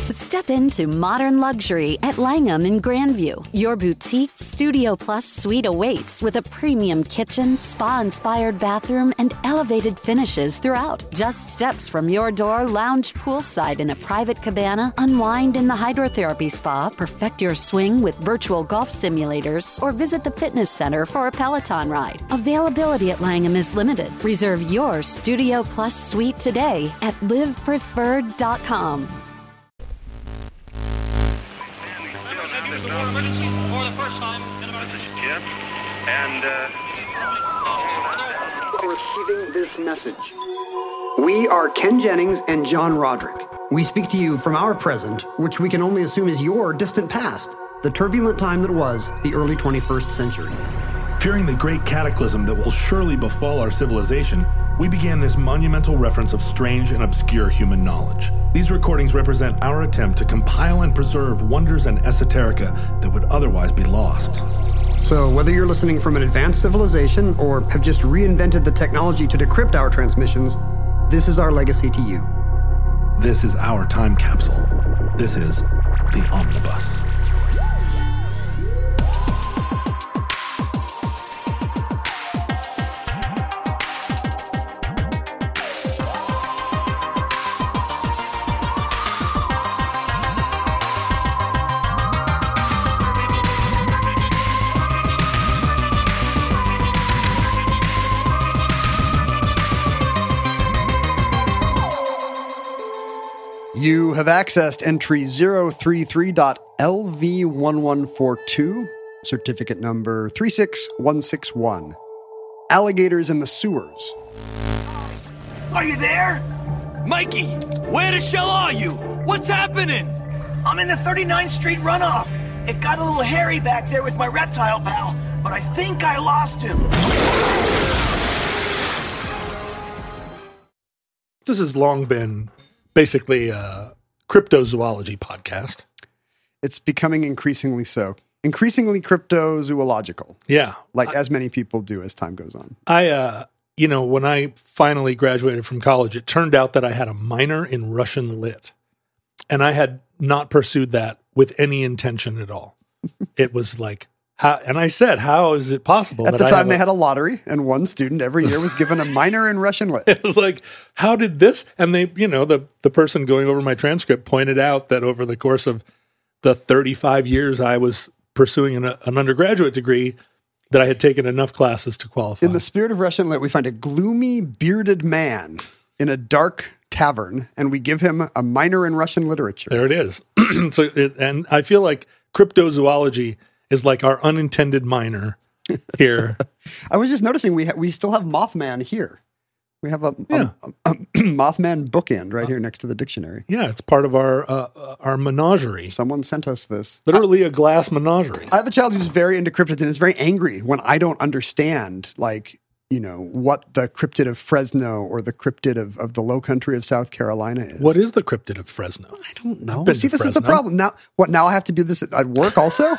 Step into modern luxury at Langham in Grandview. Your boutique Studio Plus suite awaits with a premium kitchen, spa-inspired bathroom, and elevated finishes throughout. Just steps from your door, lounge poolside in a private cabana, unwind in the hydrotherapy spa, perfect your swing with virtual golf simulators, or visit the fitness center for a Peloton ride. Availability at Langham is limited. Reserve your Studio Plus suite today at livepreferred.com. For the first time in about This is Jim, and receiving this message. We are Ken Jennings and John Roderick. We speak to you from our present, which we can only assume is your distant past, the turbulent time that was the early 21st century. Fearing the great cataclysm that will surely befall our civilization, we began this monumental reference of strange and obscure human knowledge. These recordings represent our attempt to compile and preserve wonders and esoterica that would otherwise be lost. So whether you're listening from an advanced civilization or have just reinvented the technology to decrypt our transmissions, this is our legacy to you. This is our time capsule. This is the Omnibus. You have accessed entry 033.LV1142, certificate number 36161. Alligators in the sewers. Are you there? Mikey, where the shell are you? What's happening? I'm in the 39th Street runoff. It got a little hairy back there with my reptile pal, but I think I lost him. This has long been basically a cryptozoology podcast. It's becoming increasingly so. Increasingly cryptozoological. Yeah. As many people do as time goes on. When I finally graduated from college, it turned out that I had a minor in Russian lit. And I had not pursued that with any intention at all. It was like, and I said, how is it possible? At the time, they had a lottery, and one student every year was given a minor in Russian lit. It was like, how did this? And they, the person going over my transcript pointed out that over the course of the 35 years I was pursuing an undergraduate degree, that I had taken enough classes to qualify. In the spirit of Russian lit, we find a gloomy, bearded man in a dark tavern, and we give him a minor in Russian literature. There it is. And I feel like cryptozoology is like our unintended minor here. I was just noticing we still have Mothman here. We have a Mothman bookend right here next to the dictionary. Yeah, it's part of our menagerie. Someone sent us this. Literally a glass menagerie. I have a child who's very into cryptids and is very angry when I don't understand, what the cryptid of Fresno or the cryptid of the low country of South Carolina is. What is the cryptid of Fresno? I don't know. See, this is the problem. Now I have to do this at work also?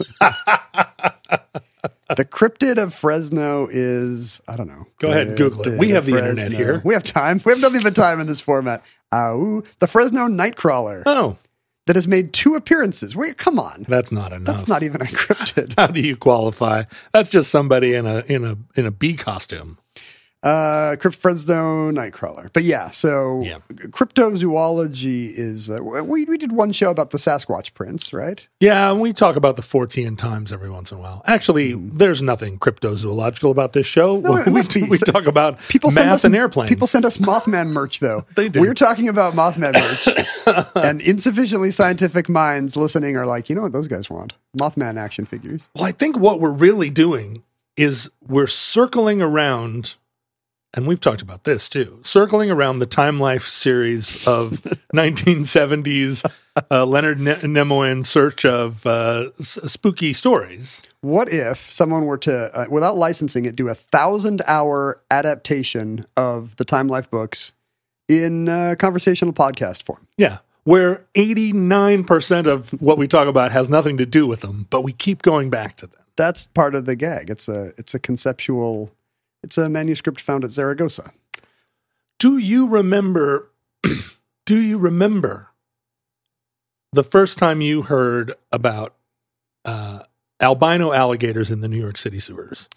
The cryptid of Fresno is, I don't know. Go ahead, Google it. We have the internet here. We have time. We have nothing but time in this format. The Fresno Nightcrawler. Oh. That has made 2 appearances. Wait, come on. That's not enough. That's not even a cryptid. How do you qualify? That's just somebody in a bee costume. Fresno Nightcrawler. But cryptozoology is, we did one show about the Sasquatch prints, right? Yeah, and we talk about the 14 times every once in a while. Actually, there's nothing cryptozoological about this show. No, it must be. We talk about people math and airplanes. People send us Mothman merch, though. They do. We're talking about Mothman merch. And insufficiently scientific minds listening are like, you know what those guys want? Mothman action figures. Well, I think what we're really doing is we're circling around, and we've talked about this too, circling around the Time Life series of 1970s Leonard Nimoy in search of spooky stories. What if someone were to, without licensing it, do a 1,000-hour adaptation of the Time Life books in conversational podcast form? Yeah, where 89% of what we talk about has nothing to do with them, but we keep going back to them. That's part of the gag. It's a conceptual... It's a manuscript found at Zaragoza. Do you remember the first time you heard about albino alligators in the New York City sewers?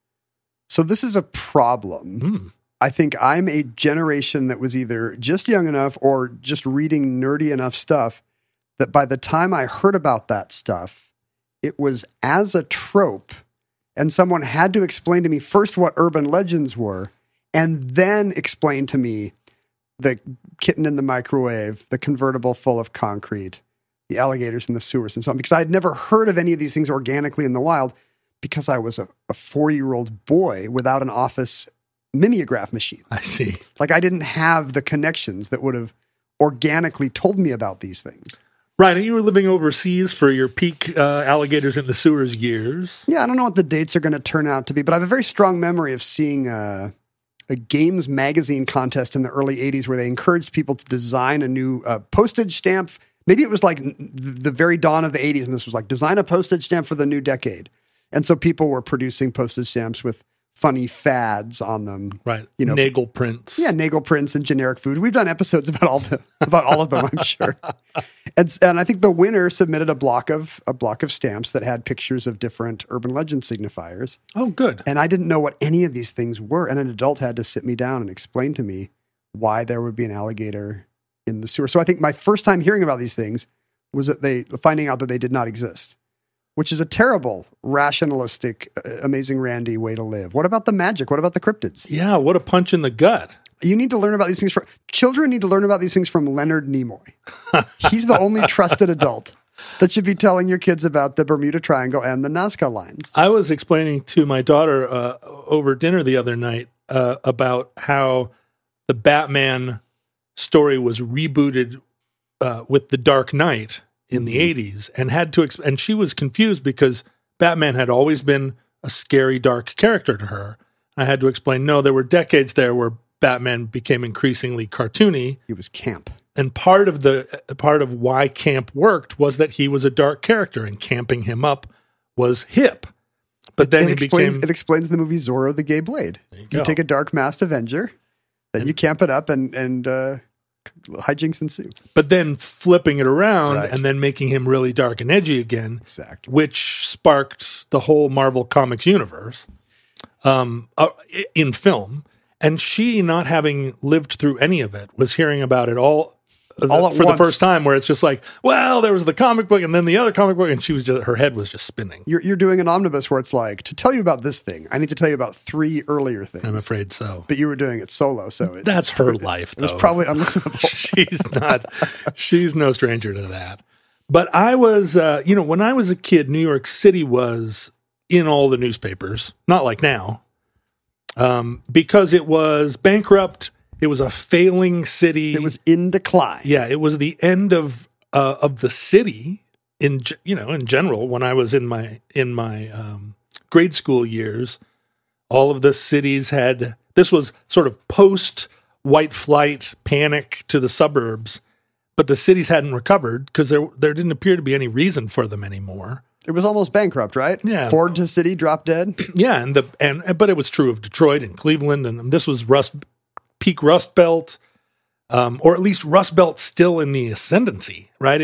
So this is a problem. I think I'm a generation that was either just young enough or just reading nerdy enough stuff that by the time I heard about that stuff, it was as a trope, and someone had to explain to me first what urban legends were, and then explain to me the kitten in the microwave, the convertible full of concrete, the alligators in the sewers, and so on, because I'd never heard of any of these things organically in the wild because I was a 4-year-old boy without an office mimeograph machine. I see. Like, I didn't have the connections that would have organically told me about these things. Right, and you were living overseas for your peak alligators in the sewers years. Yeah, I don't know what the dates are going to turn out to be, but I have a very strong memory of seeing a games magazine contest in the early 80s where they encouraged people to design a new postage stamp. Maybe it was like the very dawn of the 80s, and this was like, design a postage stamp for the new decade. And so people were producing postage stamps with funny fads on them. Right. You know, Nagel prints. Yeah, Nagel prints and generic food. We've done episodes about all of them, I'm sure. And I think the winner submitted a block of stamps that had pictures of different urban legend signifiers. Oh, good. And I didn't know what any of these things were. And an adult had to sit me down and explain to me why there would be an alligator in the sewer. So I think my first time hearing about these things was finding out that they did not exist, which is a terrible, rationalistic, Amazing Randy way to live. What about the magic? What about the cryptids? Yeah, what a punch in the gut. You need to learn about these things children need to learn about these things from Leonard Nimoy. He's the only trusted adult that should be telling your kids about the Bermuda Triangle and the Nazca lines. I was explaining to my daughter over dinner the other night about how the Batman story was rebooted with The Dark Knight in the 80s, and and she was confused because Batman had always been a scary, dark character to her. I had to explain, no, there were decades there where Batman became increasingly cartoony. He was camp. And part of why camp worked was that he was a dark character, and camping him up was hip. But then it explains the movie Zorro the Gay Blade. You take a dark masked Avenger, then you camp it up and hijinks ensue. But then flipping it around and then making him really dark and edgy again, exactly, which sparked the whole Marvel Comics universe in film. And she, not having lived through any of it, was hearing about it all for the first time, where it's just like, well, there was the comic book and then the other comic book, and her head was just spinning. You're doing an omnibus where it's like, to tell you about this thing, I need to tell you about 3 earlier things. I'm afraid so. But you were doing it solo, so that's her life, though. It was probably unlistenable. She's no stranger to that. But I was, when I was a kid, New York City was in all the newspapers, not like now. Because it was bankrupt, it was a failing city. It was in decline. Yeah, it was the end of the city in general. When I was in my grade school years, all of the cities had, this was sort of post white flight panic to the suburbs, but the cities hadn't recovered because there didn't appear to be any reason for them anymore. It was almost bankrupt, right? Yeah. Ford to city, drop dead. Yeah, but it was true of Detroit and Cleveland, and this was peak Rust Belt, or at least Rust Belt still in the ascendancy, right?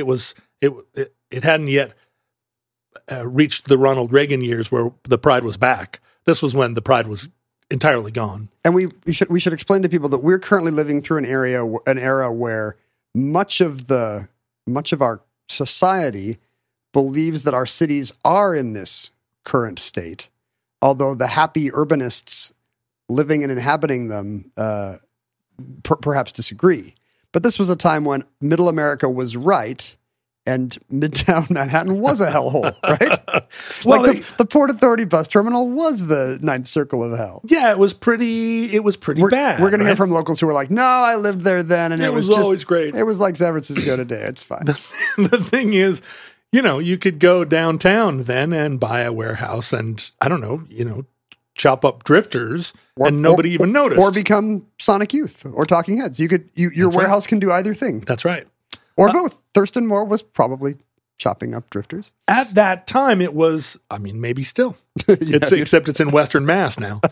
It hadn't yet reached the Ronald Reagan years where the pride was back. This was when the pride was entirely gone. And we should explain to people that we're currently living through an era where much of our society believes that our cities are in this current state, although the happy urbanists living and inhabiting them perhaps disagree. But this was a time when Middle America was right and Midtown Manhattan was a hellhole, right? Well, the Port Authority bus terminal was the ninth circle of hell. Yeah, it was pretty bad. We're going to hear from locals who are like, no, I lived there then, and it was always great. It was like San Francisco today. It's fine. The thing is, you could go downtown then and buy a warehouse and, I don't know, chop up drifters and nobody even noticed. Or become Sonic Youth or Talking Heads. Your warehouse can do either thing. That's right. Or both. Thurston Moore was probably chopping up drifters. At that time, it was, maybe still. Except it's in Western Mass now,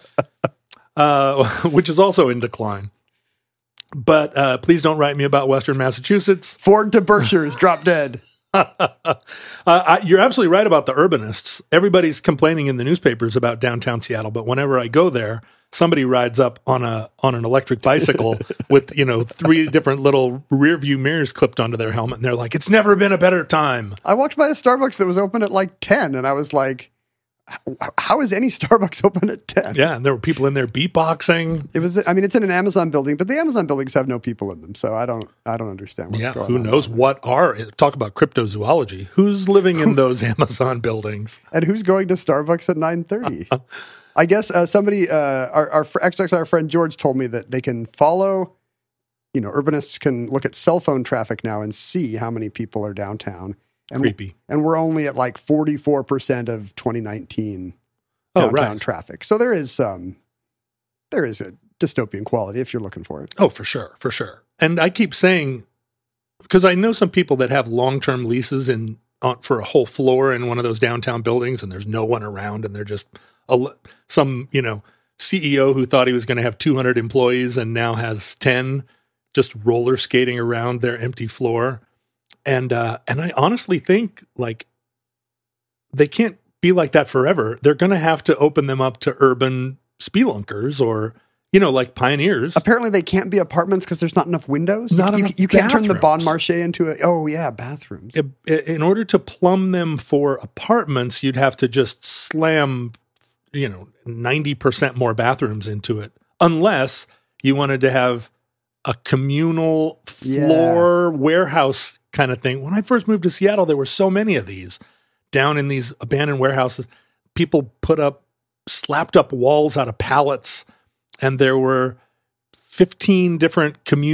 which is also in decline. But please don't write me about Western Massachusetts. Ford to Berkshire's drop dead. You're absolutely right about the urbanists. Everybody's complaining in the newspapers about downtown Seattle, but whenever I go there, somebody rides up on an electric bicycle with 3 different little rear view mirrors clipped onto their helmet, and they're like, "It's never been a better time." I walked by a Starbucks that was open at like 10, and I was like, how is any Starbucks open at 10? Yeah, and there were people in there beatboxing. It's in an Amazon building, but the Amazon buildings have no people in them, so I don't understand what's going on. Who knows what talk about cryptozoology. Who's living in those Amazon buildings? And who's going to Starbucks at 9:30? I guess somebody, our friend George told me that they can follow, urbanists can look at cell phone traffic now and see how many people are downtown. And creepy. And we're only at like 44% of 2019 downtown traffic. So there is a dystopian quality if you're looking for it. Oh, for sure. And I keep saying, because I know some people that have long-term leases for a whole floor in one of those downtown buildings, and there's no one around, and they're just some CEO who thought he was going to have 200 employees and now has 10 just roller skating around their empty floor. And I honestly think like they can't be like that forever. They're going to have to open them up to urban spelunkers or, like pioneers. Apparently they can't be apartments because there's not enough windows. You can't turn the Bon Marché into bathrooms. In order to plumb them for apartments, you'd have to just slam, 90% more bathrooms into it. Unless you wanted to have a communal floor warehouse kind of thing. When I first moved to Seattle, there were so many of these down in these abandoned warehouses. People slapped up walls out of pallets, and there were 15 different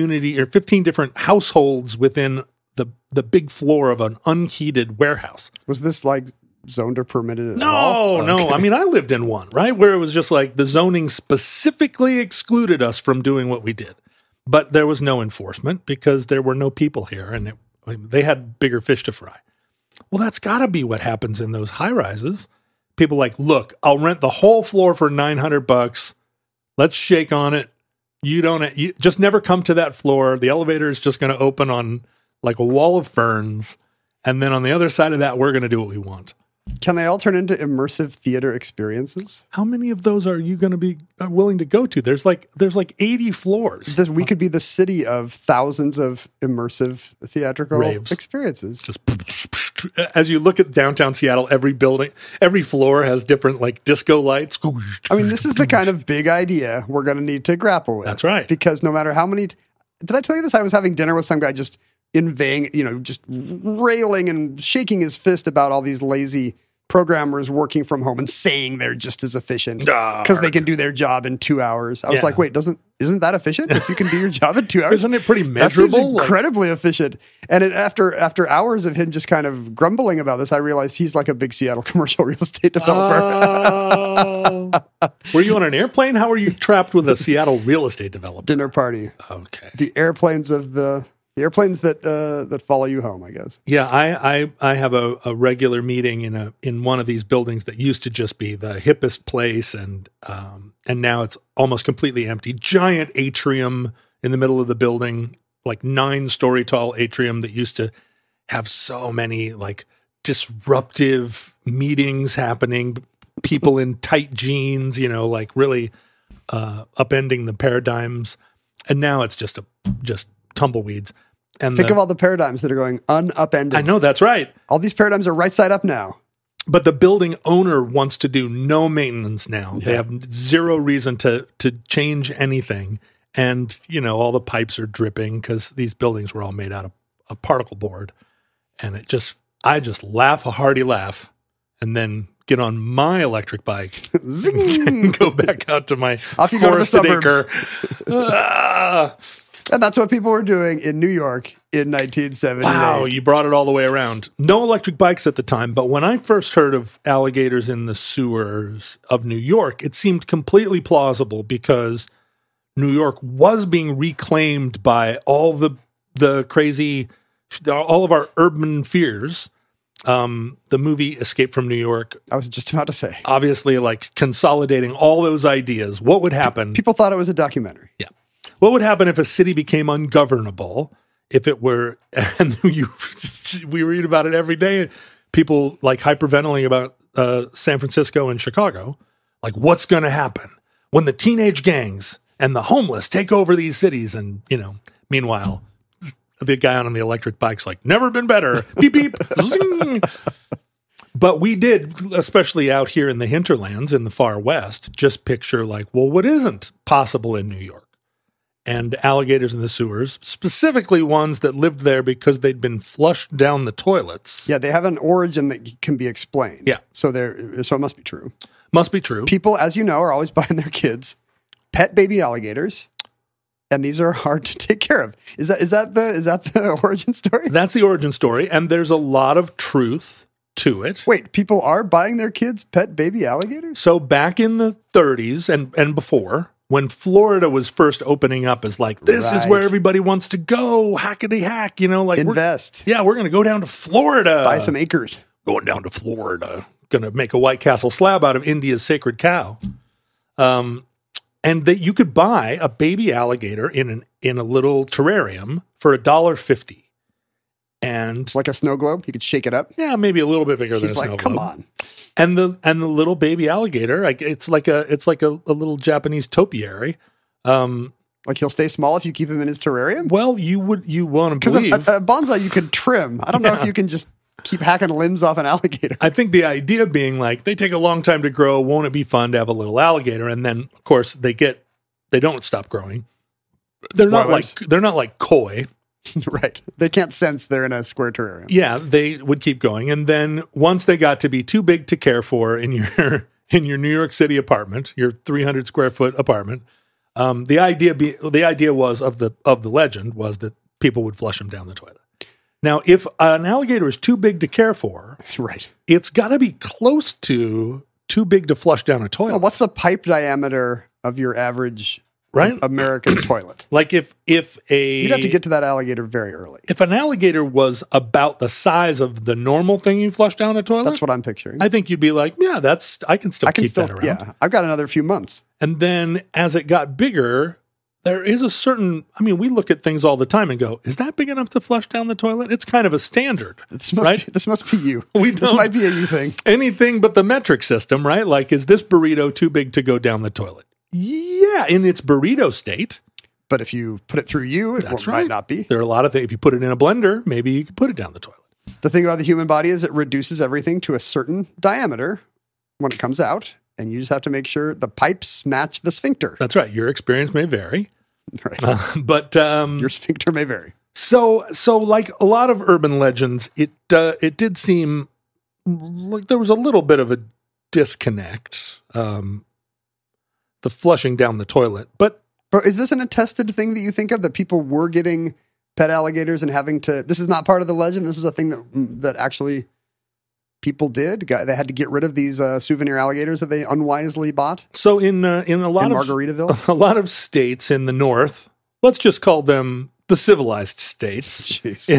households within the big floor of an unheated warehouse. Was this like zoned or permitted at all? No. I mean, I lived in one, right? Where it was just like the zoning specifically excluded us from doing what we did. But there was no enforcement because there were no people here, and they had bigger fish to fry. Well, that's got to be what happens in those high rises. People like, look, I'll rent the whole floor for $900. Let's shake on it. You just never come to that floor. The elevator is just going to open on like a wall of ferns, and then on the other side of that, we're going to do what we want. Can they all turn into immersive theater experiences? How many of those are you going to be willing to go to? There's like 80 floors. We could be the city of thousands of immersive theatrical experiences. Just as you look at downtown Seattle, every floor has different like disco lights. I mean, this is the kind of big idea we're going to need to grapple with. That's right. Because no matter how many, did I tell you this? I was having dinner with some guy just inveighing, just railing and shaking his fist about all these lazy programmers working from home and saying they're just as efficient because they can do their job in 2 hours. I was like, wait, isn't that efficient? If you can do your job in 2 hours, isn't it pretty measurable? That's incredibly efficient. And after hours of him just kind of grumbling about this, I realized he's like a big Seattle commercial real estate developer. Were you on an airplane? How were you trapped with a Seattle real estate developer? Dinner party. Okay. The airplanes that follow you home, I guess. Yeah, I have a regular meeting in one of these buildings that used to just be the hippest place, and now it's almost completely empty. Giant atrium in the middle of the building, like 9-story tall atrium that used to have so many like disruptive meetings happening, people in tight jeans, like really upending the paradigms, and now it's just tumbleweeds. And think of all the paradigms that are going unupended. I know, that's right. All these paradigms are right side up now. But the building owner wants to do no maintenance now. Yeah. They have zero reason to change anything. And, all the pipes are dripping because these buildings were all made out of a particle board. And I just laugh a hearty laugh and then get on my electric bike and go back out to my forested acre. And that's what people were doing in New York in 1978. Wow, you brought it all the way around. No electric bikes at the time, but when I first heard of alligators in the sewers of New York, it seemed completely plausible because New York was being reclaimed by all of our urban fears. The movie Escape from New York. I was just about to say. Obviously, like consolidating all those ideas. What would happen? People thought it was a documentary. Yeah. What would happen if a city became ungovernable if it were, and we read about it every day, people like hyperventilating about San Francisco and Chicago, like what's going to happen when the teenage gangs and the homeless take over these cities? And, meanwhile, the guy on the electric bike's like, never been better. Beep, beep. Zing. But we did, especially out here in the hinterlands in the far west, just picture like, well, what isn't possible in New York? And alligators in the sewers, specifically ones that lived there because they'd been flushed down the toilets. Yeah, they have an origin that can be explained. Yeah. So it must be true. Must be true. People, as you know, are always buying their kids pet baby alligators, and these are hard to take care of. Is that the origin story? That's the origin story, and there's a lot of truth to it. Wait, people are buying their kids pet baby alligators? So back in the 30s and before, when Florida was first opening up as like, this is where everybody wants to go, hackety hack, like invest. We're going to go down to Florida. Buy some acres. Going down to Florida. Going to make a White Castle slab out of India's sacred cow. And that you could buy a baby alligator in a little terrarium for $1.50. And like a snow globe, you could shake it up. Yeah, maybe a little bit bigger than a snow globe. Come on. And the little baby alligator, it's like a little Japanese topiary. Like he'll stay small if you keep him in his terrarium? Well, you want to believe. Because a bonsai you can trim. I don't know if you can just keep hacking limbs off an alligator. I think the idea being like, they take a long time to grow. Won't it be fun to have a little alligator? And then, of course, they don't stop growing. They're not like koi. Right. They can't sense they're in a square terrarium. Yeah, they would keep going. And then once they got to be too big to care for in your New York City apartment, your 300 square foot apartment, the idea was of the legend was that people would flush them down the toilet. Now, if an alligator is too big to care for, right, it's got to be close to too big to flush down a toilet. Well, what's the pipe diameter of your average American toilet? Like you'd have to get to that alligator very early. If an alligator was about the size of the normal thing you flush down a toilet, that's what I'm picturing. I think you'd be like, yeah, I can still keep that around. Yeah, I've got another few months. And then as it got bigger, there is a certain, we look at things all the time and go, is that big enough to flush down the toilet? It's kind of a standard. This must be you. This might be a you thing. Anything but the metric system, right? Like, is this burrito too big to go down the toilet? Yeah, in its burrito state. But if you put it through you, it might not be. There are a lot of things. If you put it in a blender, maybe you could put it down the toilet. The thing about the human body is it reduces everything to a certain diameter when it comes out, and you just have to make sure the pipes match the sphincter. That's right. Your experience may vary. Right. But your sphincter may vary. So like a lot of urban legends, it did seem like there was a little bit of a disconnect. The flushing down the toilet. But is this an attested thing that you think of, that people were getting pet alligators and having to, this is not part of the legend, this is a thing that actually people did? They had to get rid of these souvenir alligators that they unwisely bought? So in Margaritaville? A lot of states in the North, let's just call them the civilized states. Jeez.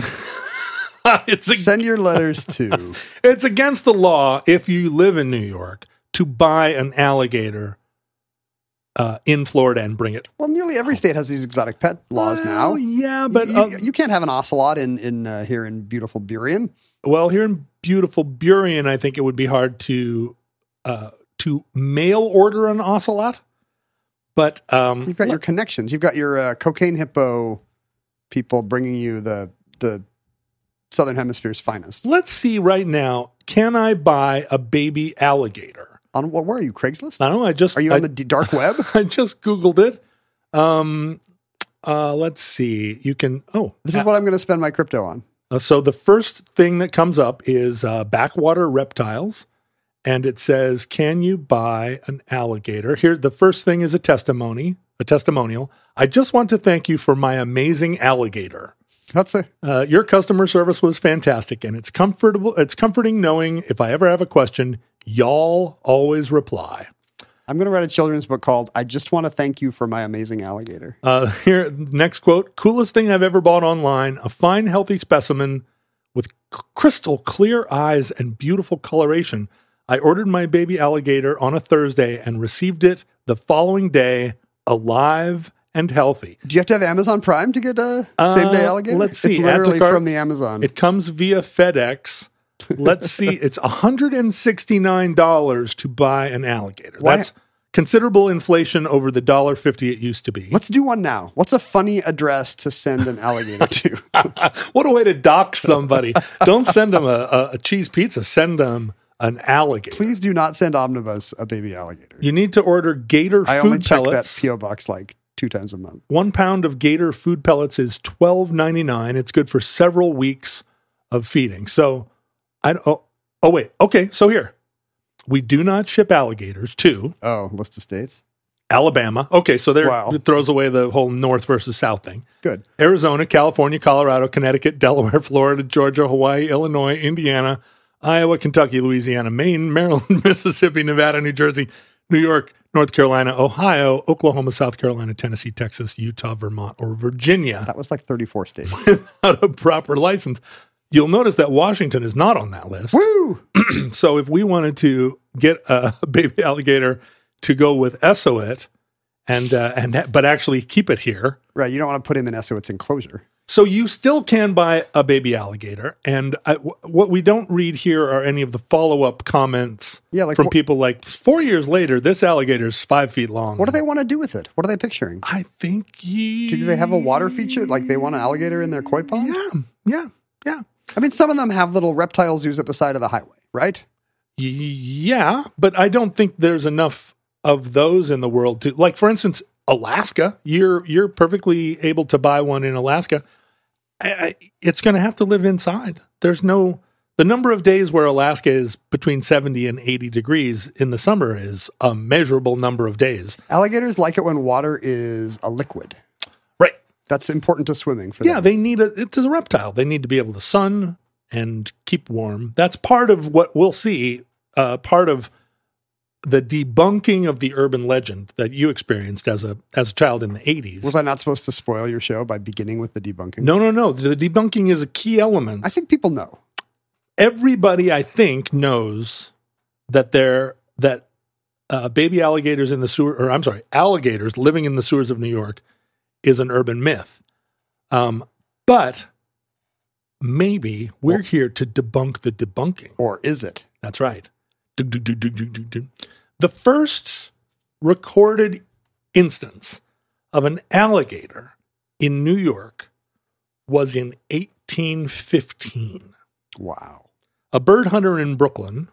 Send your letters to. It's against the law if you live in New York to buy an alligator in Florida and bring it. Well, nearly every state has these exotic pet laws now. Yeah, but you can't have an ocelot in here in beautiful Burien. Well, here in beautiful Burien, I think it would be hard to mail order an ocelot. But you've got your connections. You've got your cocaine hippo people bringing you the Southern Hemisphere's finest. Let's see right now. Can I buy a baby alligator? On what? Where are you? Craigslist? I don't know. Are you on the dark web? I just Googled it. Let's see. You can. This is what I'm going to spend my crypto on. So the first thing that comes up is backwater reptiles, and it says, "Can you buy an alligator?" Here, the first thing is a testimonial. I just want to thank you for my amazing alligator. That's it. Your customer service was fantastic, and it's comforting knowing if I ever have a question, y'all always reply. I'm going to write a children's book called I Just Want to Thank You for My Amazing Alligator. Here, next quote. Coolest thing I've ever bought online. A fine, healthy specimen with crystal clear eyes and beautiful coloration. I ordered my baby alligator on a Thursday and received it the following day, alive and healthy. Do you have to have Amazon Prime to get a same-day alligator? Let's see. It's Add to literally cart. from the Amazon. It comes via FedEx. Let's see. It's $169 to buy an alligator. Why- That's considerable inflation over the $1.50 it used to be. Let's do one now. What's a funny address to send an alligator to? What a way to dock somebody. Don't send them a cheese pizza. Send them an alligator. Please do not send Omnibus a baby alligator. You need to order Gator I only food check pellets. that P.O. box like 2 times a month. 1 pound of Gator food pellets is $12.99. It's good for several weeks of feeding. So, wait. Okay, so here. We do not ship alligators to Oh, list of states? Alabama. Okay, so there Wow. it throws away the whole north versus south thing. Good. Arizona, California, Colorado, Connecticut, Delaware, Florida, Georgia, Hawaii, Illinois, Indiana, Iowa, Kentucky, Louisiana, Maine, Maryland, Mississippi, Nevada, New Jersey, New York, North Carolina, Ohio, Oklahoma, South Carolina, Tennessee, Texas, Utah, Vermont, or Virginia That was like 34 states. without a proper license. You'll notice that Washington is not on that list. Woo! So if we wanted to get a baby alligator to go with Essoit but actually keep it here, Right, you don't want to put him in Essoit's enclosure. so you still can buy a baby alligator. And what we don't read here are any of the follow-up comments from people like 4 years later, this alligator is 5 feet long. What do they want to do with it? What are they picturing? I think Do they have a water feature? Like they want an alligator in their koi pond? Yeah. I mean, some of them have little reptile zoos at the side of the highway, right? Yeah, but I don't think there's enough of those in the world to, like, for instance, Alaska. You're perfectly able to buy one in Alaska. It's going to have to live inside. The number of days where Alaska is between 70 and 80 degrees in the summer is a measurable number of days. Alligators like it when water is a liquid. Right. That's important to swimming for them. Yeah, it's a reptile. They need to be able to sun and keep warm. That's part of what we'll see, part of the debunking of the urban legend that you experienced as a child in the 80s. Was I not supposed to spoil your show by beginning with the debunking? No. The debunking is a key element. I think people know. Everybody, I think, knows that baby alligators in the sewer, or I'm sorry, alligators living in the sewers of New York is an urban myth. But maybe we're here to debunk the debunking. Or is it? That's right. The first recorded instance of an alligator in New York was in 1815. Wow. A bird hunter in Brooklyn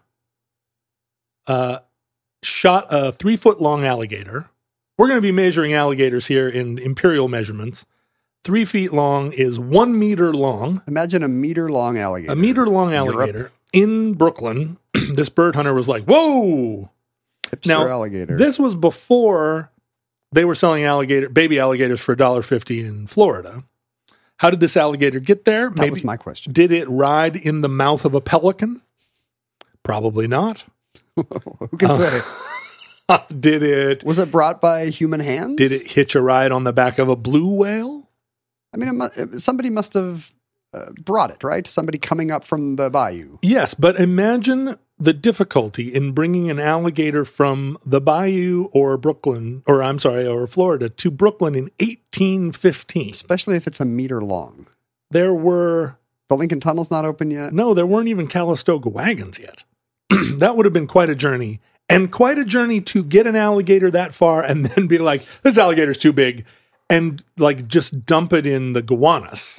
shot a 3-foot-long alligator. We're going to be measuring alligators here in imperial measurements. 3 feet long is 1 meter long. Imagine a meter-long alligator. A meter-long alligator in Brooklyn. This bird hunter was like, whoa! Hipster alligator. This was before they were selling baby alligators for $1.50 in Florida. How did this alligator get there? That was my question. Did it ride in the mouth of a pelican? Probably not. Who can say? Did it? Was it brought by human hands? Did it hitch a ride on the back of a blue whale? I mean, somebody must have brought it, right? Somebody coming up from the bayou. Yes, but imagine the difficulty in bringing an alligator from the bayou or Florida to Brooklyn in 1815. Especially if it's a meter long. The Lincoln Tunnel's not open yet? No, there weren't even Calistoga wagons yet. That would have been quite a journey. And quite a journey to get an alligator that far and then be like, this alligator's too big, and like just dump it in the Gowanus.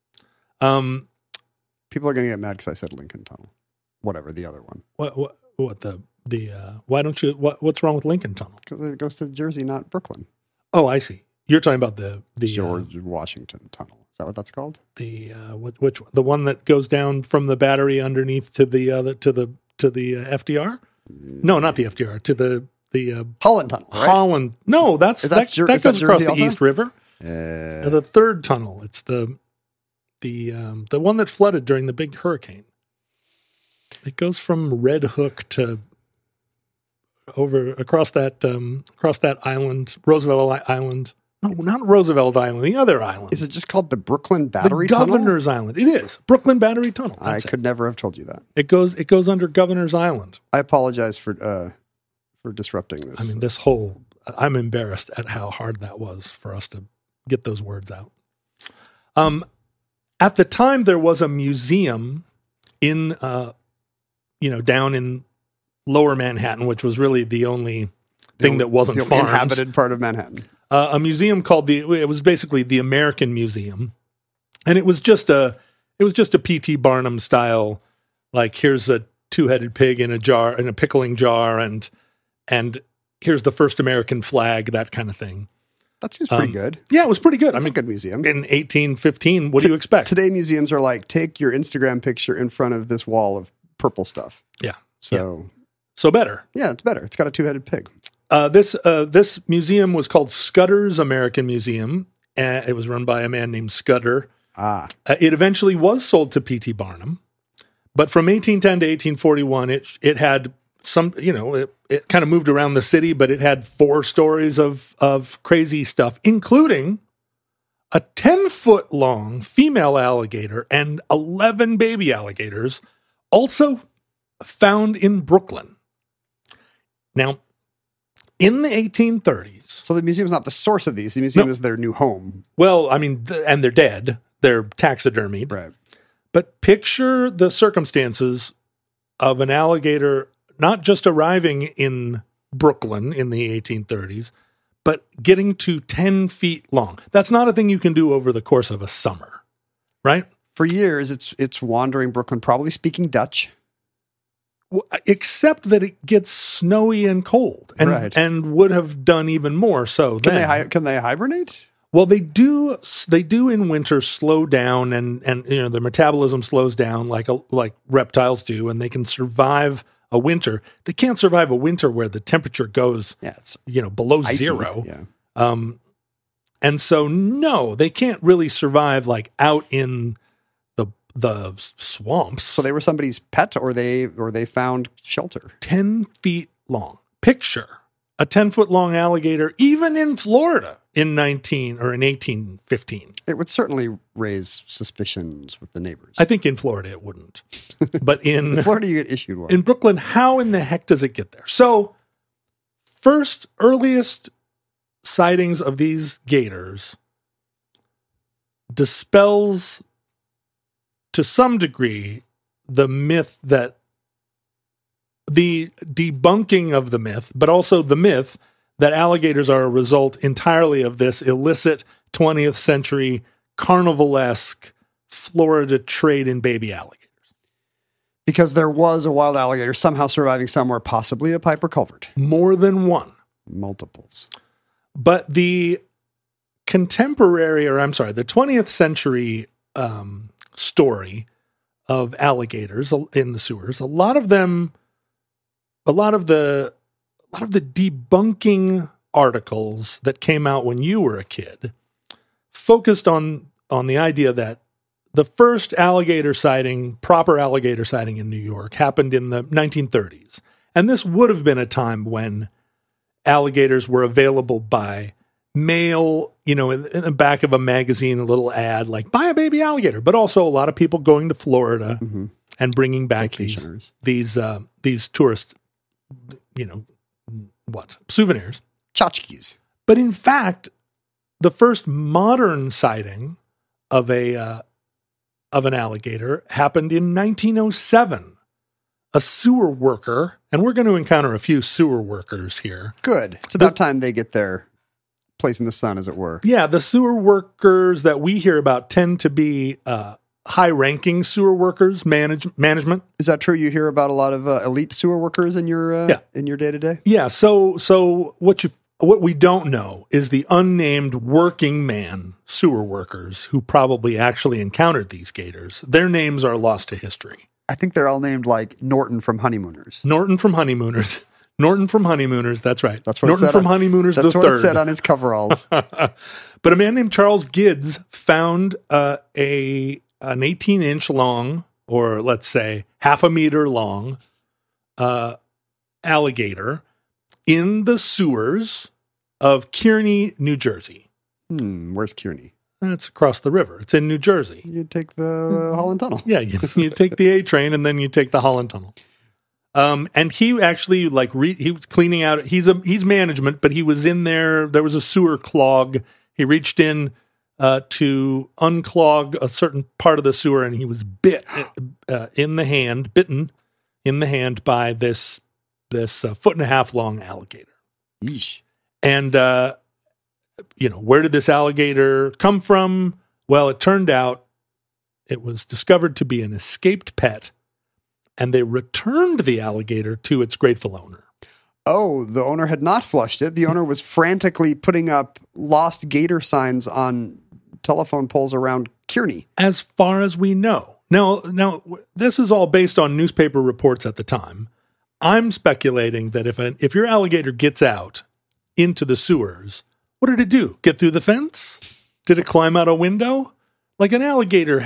People are going to get mad because I said Lincoln Tunnel. Whatever, the other one. What's wrong with Lincoln Tunnel? Because it goes to Jersey, not Brooklyn. Oh, I see. You're talking about the George Washington Tunnel. Is that what that's called? The one that goes down from the Battery underneath to the FDR? No, not the FDR. To the Holland Tunnel. Right? Holland. No, that goes across the East River. The third tunnel. It's the one that flooded during the big hurricane. It goes from Red Hook to across that island, Roosevelt Island. No, not Roosevelt Island, the other island. Is it just called the Brooklyn Battery Tunnel? The Governor's Island. It is. Brooklyn Battery Tunnel. I could never have told you that. It goes under Governor's Island. I apologize for disrupting this. I mean, this whole I'm embarrassed at how hard that was for us to get those words out. At the time, there was a museum in, down in Lower Manhattan, which was really the only thing that wasn't the farms. inhabited part of Manhattan. A museum called it was basically the American Museum, and it was just a P.T. Barnum style, like here's a two-headed pig in a jar, in a pickling jar, and here's the first American flag, that kind of thing. That seems pretty good. Yeah, it was pretty good. That's a good museum. In 1815, what do you expect? Today, museums are like, take your Instagram picture in front of this wall of purple stuff. Yeah. So better. Yeah, it's better. It's got a two-headed pig. This museum was called Scudder's American Museum. It was run by a man named Scudder. It eventually was sold to P.T. Barnum, but from 1810 to 1841, it had some, it kind of moved around the city, but it had 4 stories of crazy stuff, including a 10-foot long female alligator and 11 baby alligators, also found in Brooklyn. Now, in the 1830s... So the museum's not the source of these. The museum is their new home. Well, I mean, and they're dead. They're taxidermied. Right. But picture the circumstances of an alligator not just arriving in Brooklyn in the 1830s, but getting to 10 feet long. That's not a thing you can do over the course of a summer, right? For years, it's wandering Brooklyn, probably speaking Dutch. Except that it gets snowy and cold, and would have done even more so. Can they hibernate? Well, they do in winter slow down, and their metabolism slows down like reptiles do, and they can survive a winter. They can't survive a winter where the temperature goes below zero. Yeah. And so no, they can't really survive like out in the swamps. So they were somebody's pet, or they found shelter. 10 feet long. Picture a 10-foot long alligator, even in Florida in 1815. It would certainly raise suspicions with the neighbors. I think in Florida it wouldn't. But in Florida, you get issued one. In Brooklyn, how in the heck does it get there? So, earliest sightings of these gators dispels to some degree the myth that the debunking of the myth, but also the myth that alligators are a result entirely of this illicit 20th century carnivalesque Florida trade in baby alligators. Because there was a wild alligator somehow surviving somewhere, possibly a Piper culvert. More than one. Multiples. But the 20th century story of alligators in the sewers, a lot of the debunking articles that came out when you were a kid focused on the idea that the first proper alligator sighting in New York happened in the 1930s. And this would have been a time when alligators were available by mail, in the back of a magazine, a little ad like, buy a baby alligator, but also a lot of people going to Florida and bringing back these tourist, souvenirs. Tchotchkes. But in fact, the first modern sighting of an alligator happened in 1907. A sewer worker, and we're going to encounter a few sewer workers here. Good. It's about time they get their place in the sun, as it were. Yeah, the sewer workers that we hear about tend to be high-ranking sewer workers, management. Is that true? You hear about a lot of elite sewer workers in your day-to-day? Yeah. So what we don't know is the unnamed working man sewer workers who probably actually encountered these gators. Their names are lost to history. I think they're all named like Norton from Honeymooners. Norton from Honeymooners, that's right. That's what Norton from Honeymooners the third. That's what it said on his coveralls. But a man named Charles Gids found an 18-inch long, or let's say half a meter long, alligator in the sewers of Kearny, New Jersey. Where's Kearny? It's across the river. It's in New Jersey. You take the Holland Tunnel. Yeah, you take the A train and then you take the Holland Tunnel. And he actually he was cleaning out. He's management, but he was in there. There was a sewer clog. He reached in to unclog a certain part of the sewer, and he was bitten in the hand by this 1.5-foot long alligator. Yeesh. And where did this alligator come from? Well, it turned out it was discovered to be an escaped pet, and they returned the alligator to its grateful owner. Oh, the owner had not flushed it. The owner was frantically putting up lost gator signs on telephone poles around Kearney. As far as we know. Now, this is all based on newspaper reports at the time. I'm speculating that if your alligator gets out into the sewers, what did it do? Get through the fence? Did it climb out a window? Like an alligator,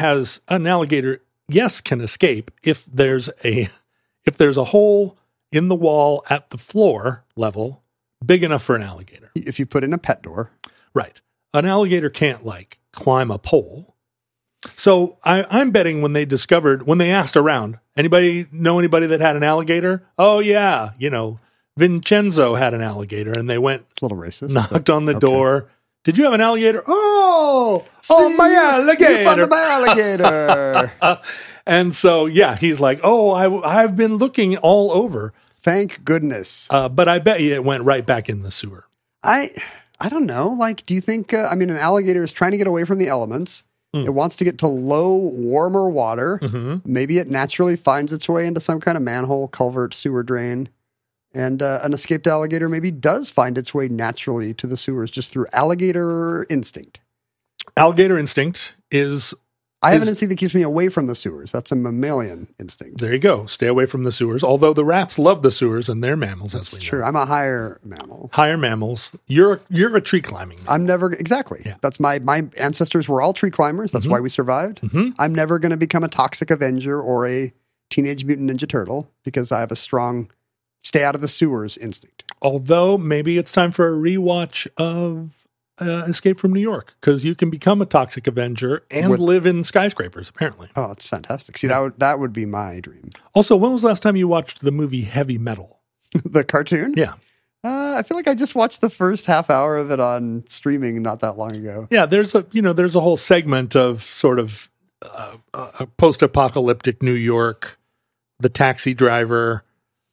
yes, can escape if there's a hole in the wall at the floor level big enough for an alligator. If you put in a pet door. Right. An alligator can't climb a pole. So I'm betting when they asked around, anybody know anybody that had an alligator? Oh yeah. Vincenzo had an alligator, and they went. It's a little racist. Knocked on the door. Did you have an alligator? Oh, my alligator! You found my alligator. And so, yeah, he's like, "Oh, I've been looking all over. Thank goodness." But I bet you it went right back in the sewer. I don't know. Do you think? An alligator is trying to get away from the elements. It wants to get to low, warmer water. Mm-hmm. Maybe it naturally finds its way into some kind of manhole, culvert, sewer drain. And an escaped alligator maybe does find its way naturally to the sewers just through alligator instinct. Alligator instinct is... I have an instinct that keeps me away from the sewers. That's a mammalian instinct. There you go. Stay away from the sewers. Although the rats love the sewers and they're mammals. That's true. I'm a higher mammal. Higher mammals. You're a tree climbing mammal. I'm never... Exactly. Yeah. That's my ancestors were all tree climbers. That's why we survived. Mm-hmm. I'm never going to become a toxic Avenger or a Teenage Mutant Ninja Turtle because I have a strong... stay out of the sewers instinct. Although maybe it's time for a rewatch of Escape from New York, because you can become a toxic Avenger and live in skyscrapers, apparently. Oh, it's fantastic. See, that would be my dream. Also, when was the last time you watched the movie Heavy Metal? The cartoon? Yeah. I feel like I just watched the first half hour of it on streaming not that long ago. Yeah, there's a whole segment of sort of a post-apocalyptic New York, the taxi driver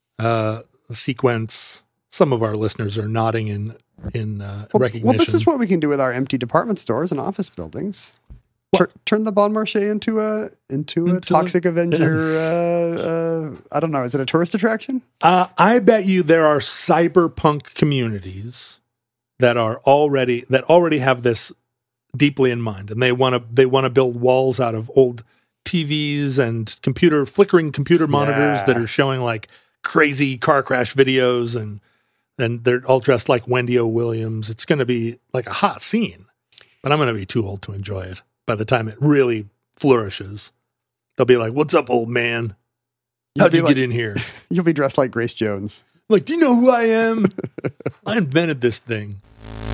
sequence. Some of our listeners are nodding in recognition. Well, this is what we can do with our empty department stores and office buildings. Turn the Bon Marché into a toxic Avenger. I don't know. Is it a tourist attraction? I bet you there are cyberpunk communities that already have this deeply in mind, and they want to build walls out of old TVs and flickering computer monitors that are showing crazy car crash videos, and they're all dressed like Wendy O. Williams. It's going to be like a hot scene, but I'm going to be too old to enjoy it. By the time it really flourishes, they'll be like, "What's up, old man? How'd you get in here?" You'll be dressed like Grace Jones. Like, do you know who I am? I invented this thing.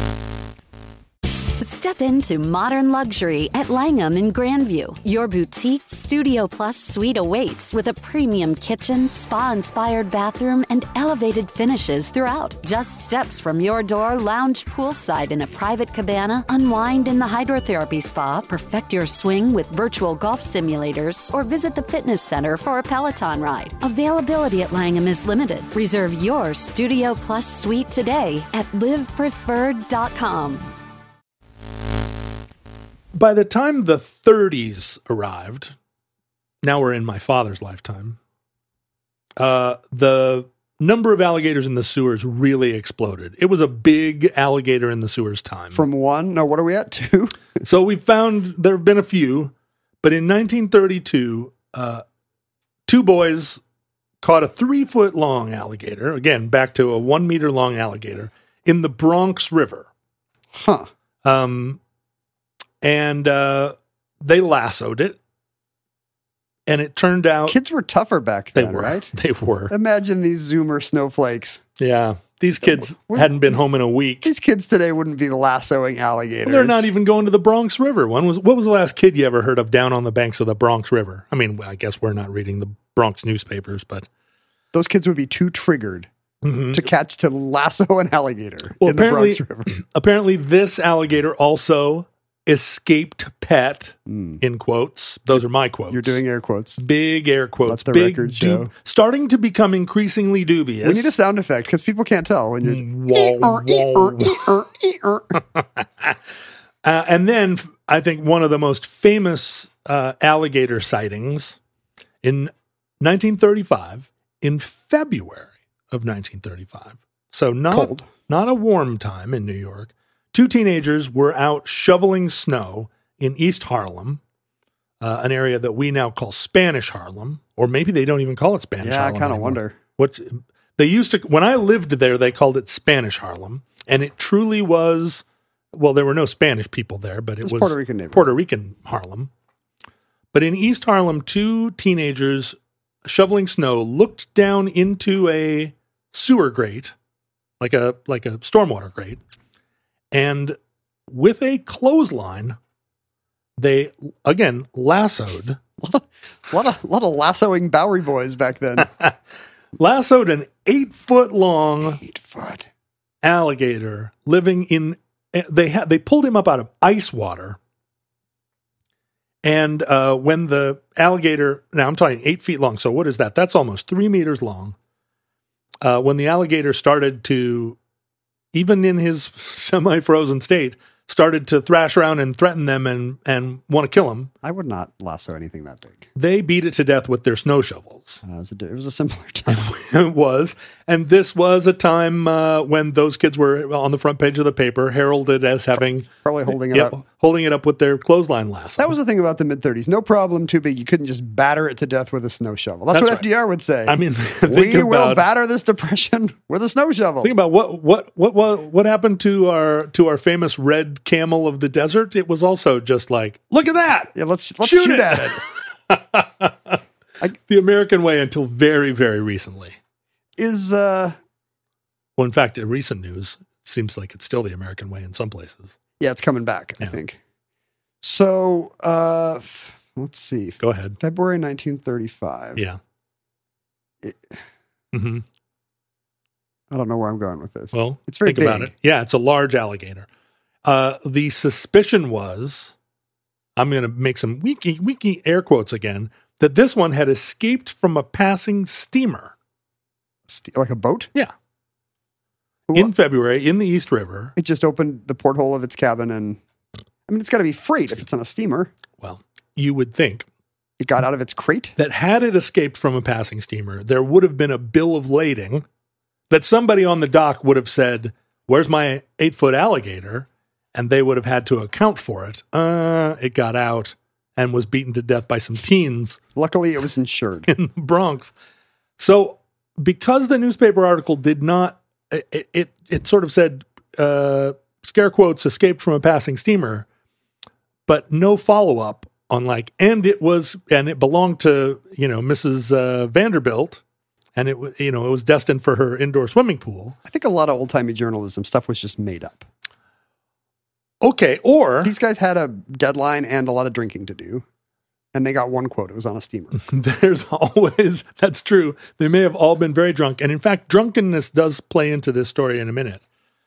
Step into modern luxury at Langham in Grandview. Your boutique Studio Plus suite awaits with a premium kitchen, spa-inspired bathroom, and elevated finishes throughout. Just steps from your door, lounge poolside in a private cabana, unwind in the hydrotherapy spa, perfect your swing with virtual golf simulators, or visit the fitness center for a Peloton ride. Availability at Langham is limited. Reserve your Studio Plus suite today at livepreferred.com. By the time the 30s arrived, now we're in my father's lifetime, the number of alligators in the sewers really exploded. It was a big alligator in the sewers time. From one? No, what are we at? Two? So we found there have been a few, but in 1932, two boys caught a 3-foot long alligator, again, back to a 1 meter long alligator, in the Bronx River. Huh. And they lassoed it, and it turned out... Kids were tougher back then, right? They were. Imagine these Zoomer snowflakes. Yeah. These kids hadn't been home in a week. These kids today wouldn't be lassoing alligators. Well, they're not even going to the Bronx River. What was the last kid you ever heard of down on the banks of the Bronx River? I mean, I guess we're not reading the Bronx newspapers, but those kids would be too triggered to lasso an alligator Well, in the Bronx River. apparently this alligator also escaped pet, in quotes. Those are my quotes. You're doing air quotes. Big air quotes. Let the big record show. Starting to become increasingly dubious. We need a sound effect because people can't tell when you're. And then I think one of the most famous alligator sightings in 1935, in February of 1935. So Cold. not a warm time in New York. Two teenagers were out shoveling snow in East Harlem, an area that we now call Spanish Harlem, or maybe they don't even call it Spanish Yeah, I Harlem kind of anymore. wonder. They used to, when I lived there, they called it Spanish Harlem, and it truly was, well, there were no Spanish people there, but it was Puerto Rican neighborhood. Puerto Rican Harlem. But in East Harlem, two teenagers shoveling snow looked down into a sewer grate, like a stormwater grate, and with a clothesline, they again lassoed A lot of lassoing Bowery boys back then. lassoed an 8-foot-long 8 foot. alligator living in. They pulled him up out of ice water, and when the alligator, now I'm talking 8 feet long. So what is that? That's almost 3 meters long. When the alligator started to, even in his semi-frozen state, started to thrash around and threaten them and want to kill him, I would not lasso anything that big. they beat it to death with their snow shovels. It was a simpler time. It was. And this was a time when those kids were on the front page of the paper, heralded as having... Probably holding it up. Holding it up with their clothesline lasso. That was the thing about the mid-30s. No problem too big. You couldn't just batter it to death with a snow shovel. That's what right. FDR would say. I mean, we will batter this depression with a snow shovel. Think about what happened to our famous red camel of the desert. It was also just like, look at that. Yeah, let's shoot at it. The American way until very, very recently. Well, in fact, in recent news, it seems like it's still the American way in some places. Yeah, it's coming back, I think. So, let's see. Go ahead. February 1935. Yeah. I don't know where I'm going with this. Well, it's very think about big. it. Yeah, it's a large alligator. The suspicion was, I'm going to make some wiki air quotes again, that this one had escaped from a passing steamer. Like a boat? Yeah. In February, in the East River. It just opened the porthole of its cabin and, I mean, it's got to be freight if it's on a steamer. Well, you would think. It got out of its crate? That had it escaped from a passing steamer, there would have been a bill of lading that somebody on the dock would have said, where's my 8-foot alligator? And they would have had to account for it. It got out and was beaten to death by some teens. Luckily, it was insured. In the Bronx. So because the newspaper article did not, it sort of said, scare quotes, escaped from a passing steamer, but no follow-up on and it belonged to, Mrs. Vanderbilt, and it was destined for her indoor swimming pool. I think a lot of old-timey journalism stuff was just made up. Okay, or... These guys had a deadline and a lot of drinking to do, and they got one quote. It was on a steamer. There's always... That's true. They may have all been very drunk. And in fact, drunkenness does play into this story in a minute.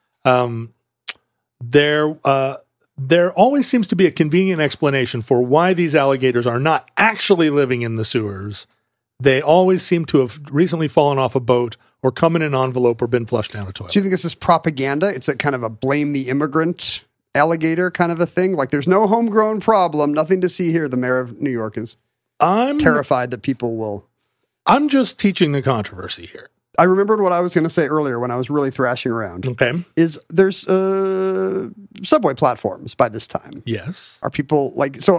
There always seems to be a convenient explanation for why these alligators are not actually living in the sewers. They always seem to have recently fallen off a boat or come in an envelope or been flushed down a toilet. Do you think this is propaganda? It's a kind of a blame the immigrant alligator kind of a thing? Like there's no homegrown problem, nothing to see here. The mayor of New York is terrified that people will... I'm just teaching the controversy here. I remembered what I was going to say earlier when I was really thrashing around. Okay. Is there's subway platforms by this time. Yes. Are people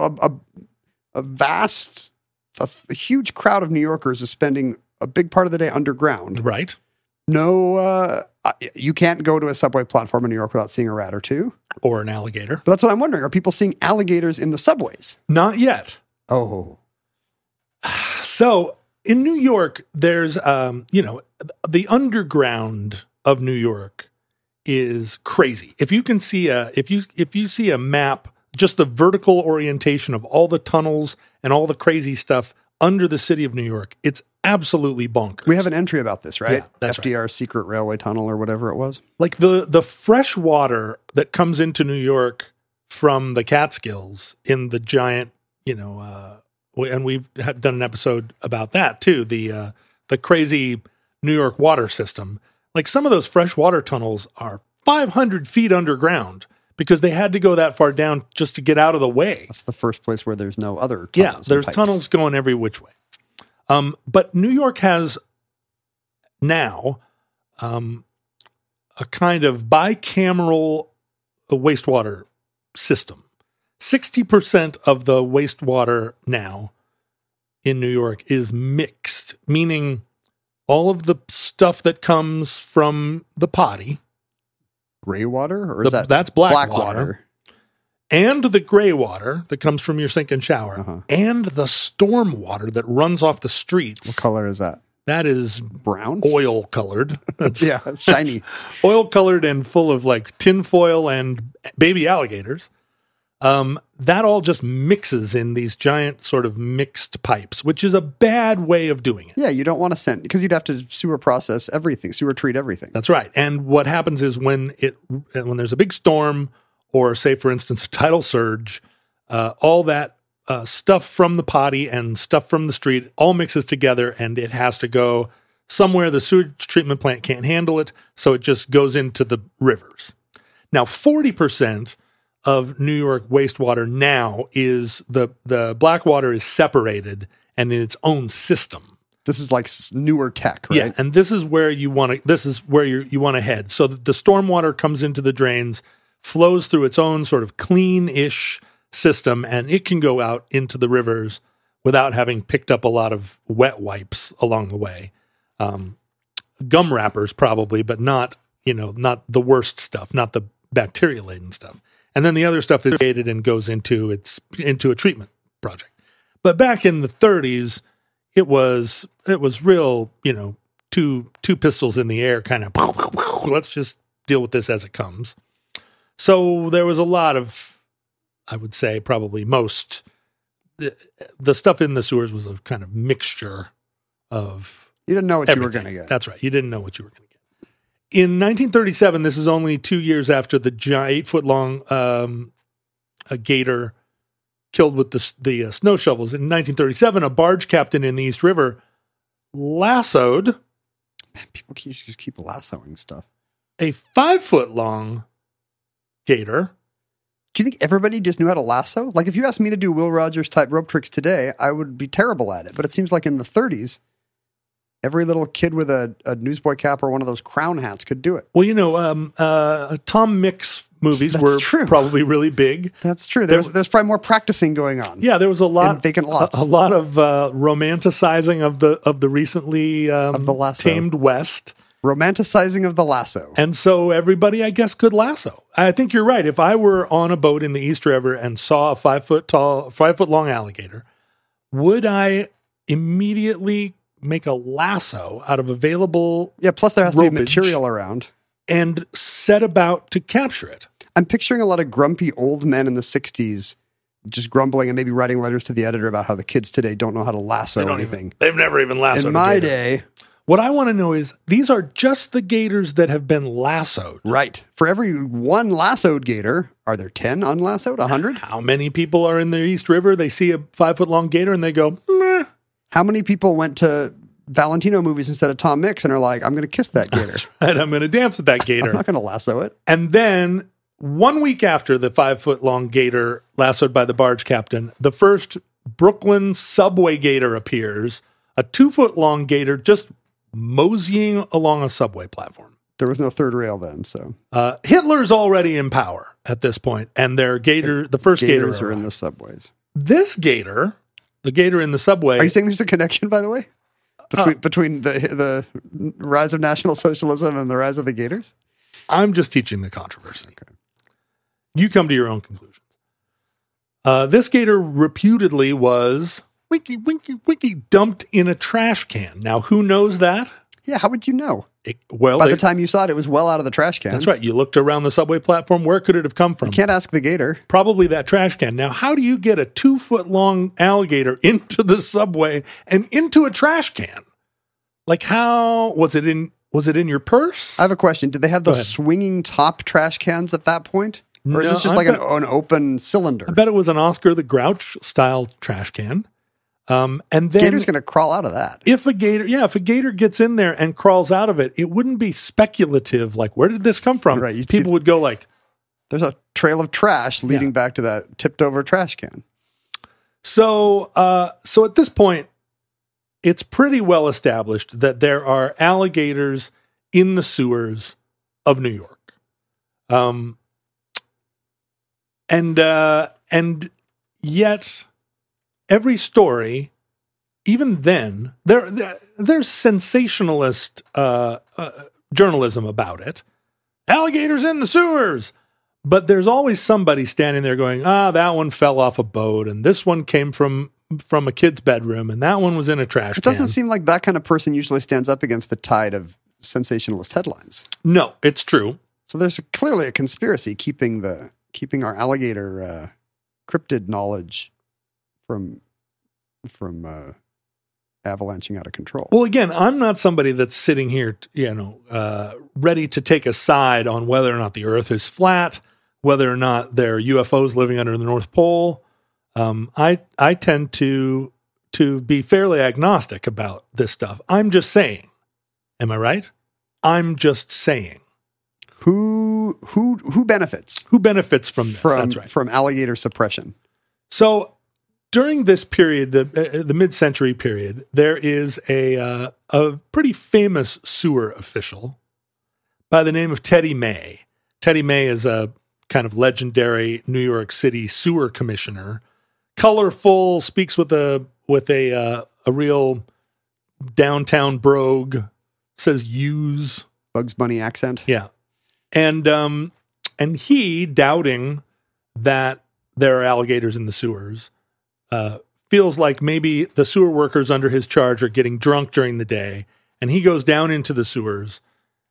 a huge crowd of New Yorkers is spending a big part of the day underground. Right. No, you can't go to a subway platform in New York without seeing a rat or two. Or an alligator. But that's what I'm wondering. Are people seeing alligators in the subways? Not yet. Oh. So in New York, there's, the underground of New York is crazy. If you can see if you see a map, just the vertical orientation of all the tunnels and all the crazy stuff under the city of New York, it's absolutely bonkers. We have an entry about this, right? Yeah, that's FDR's secret railway tunnel or whatever it was. Like the fresh water that comes into New York from the Catskills in the giant, and we've done an episode about that too. The crazy New York water system. Like some of those fresh water tunnels are 500 feet underground because they had to go that far down just to get out of the way. That's the first place where there's no other tunnels. Yeah, there's pipes. tunnels going every which way. But New York has now a kind of bicameral wastewater system. 60% of the wastewater now in New York is mixed, meaning all of the stuff that comes from the potty. Gray water? Or is That's black water. water? And the gray water that comes from your sink and shower. And the storm water that runs off the streets. What color is that? That is brown? Oil colored. Yeah, shiny. Oil colored and full of like tinfoil and baby alligators. That all just mixes in these giant sort of mixed pipes, which is a bad way of doing it. Yeah, you don't want to send, because you'd have to sewer process everything, sewer treat everything. That's right. And what happens is when there's a big storm, or say, for instance, a tidal surge, all that stuff from the potty and stuff from the street all mixes together, and it has to go somewhere. The sewage treatment plant can't handle it, so it just goes into the rivers. Now, 40% of New York wastewater now is the black water is separated and in its own system. This is like newer tech, right? Yeah, and this is where you want to. This is where you want to head. So that the stormwater comes into the drains, flows through its own sort of clean-ish system, and it can go out into the rivers without having picked up a lot of wet wipes along the way. Gum wrappers probably, but not the worst stuff, not the bacteria-laden stuff. And then the other stuff is gated and goes into a treatment project. But back in the 30s, it was real, two pistols in the air kind of, let's just deal with this as it comes. So there was a lot of, I would say probably most, the stuff in the sewers was a kind of mixture of You didn't know what everything. you were going to get. That's right. You didn't know what you were going to get. In 1937, this is only 2 years after the 8-foot-long gator killed with the snow shovels. In 1937, a barge captain in the East River lassoed. Man, people just keep lassoing stuff. A 5-foot-long gator. Do you think everybody just knew how to lasso? Like, if you asked me to do Will Rogers type rope tricks today, I would be terrible at it. But it seems like in the 30s, every little kid with a newsboy cap or one of those crown hats could do it. Well, Tom Mix movies That's were true. probably really big. That's true. There's probably more practicing going on. Yeah, there was a lot in vacant lots. a lot of romanticizing of the recently Of the lasso. tamed West. Romanticizing of the lasso. And so everybody, I guess, could lasso. I think you're right. If I were on a boat in the East River and saw a 5-foot-long alligator, would I immediately make a lasso out of available Plus there has to be ropage material around. and set about to capture it? I'm picturing a lot of grumpy old men in the 60s just grumbling and maybe writing letters to the editor about how the kids today don't know how to lasso anything. They've never even lassoed In my a gator. day, What I want to know is, these are just the gators that have been lassoed. right. For every one lassoed gator, are there 10 unlassoed? 100? How many people are in the East River? They see a 5-foot-long gator and they go, meh. How many people went to Valentino movies instead of Tom Mix and are like, I'm going to kiss that gator. And I'm going to dance with that I'm gator. not going to lasso it. And then 1 week after the 5-foot-long gator lassoed by the barge captain, the first Brooklyn subway gator appears, a 2-foot-long gator just moseying along a subway platform. There was no third rail then, so Hitler's already in power at this point, and the first gator gators are in arrived. the subways. This gator, the gator in the subway, Are you saying there's a connection, by the way, between the rise of National Socialism and the rise of the gators? I'm just teaching the controversy. Okay. You come to your own conclusions. This gator reputedly was winky dumped in a trash can. Now, who knows that? Yeah, how would you know? By the time you saw it was well out of the trash can. That's right. You looked around the subway platform. Where could it have come from? You can't ask the gator. Probably that trash can. Now, how do you get a 2-foot-long alligator into the subway and into a trash can? Like how was it in your purse? I have a question. Did they have the Go ahead. swinging top trash cans at that point? Or is No, this just I like bet- an open cylinder? I bet it was an Oscar the Grouch style trash can. And then Gator's going to crawl out of that. if a gator gets in there and crawls out of it, it wouldn't be speculative. Like, where did this come from? Right, you'd People see- would go like, There's a trail of trash leading back to that tipped over trash can. so at this point, it's pretty well established that there are alligators in the sewers of New York. And yet every story, even then, there's sensationalist journalism about it. Alligators in the sewers. But there's always somebody standing there going, that one fell off a boat, and this one came from a kid's bedroom, and that one was in a trash It can. doesn't seem like that kind of person usually stands up against the tide of sensationalist headlines. No, it's true. So there's clearly a conspiracy keeping our alligator cryptid knowledge from avalanching out of control. Well, again, I'm not somebody that's sitting here, ready to take a side on whether or not the Earth is flat, whether or not there are UFOs living under the North Pole. I tend to be fairly agnostic about this stuff. I'm just saying. Am I right? I'm just saying. Who benefits Who benefits from this? That's right. from alligator suppression? So during this period, the mid-century period, there is a pretty famous sewer official by the name of Teddy May. Teddy May is a kind of legendary New York City sewer commissioner, colorful, speaks with a real downtown brogue, says "use." Bugs Bunny accent. Yeah. And he, doubting that there are alligators in the sewers, feels like maybe the sewer workers under his charge are getting drunk during the day, and he goes down into the sewers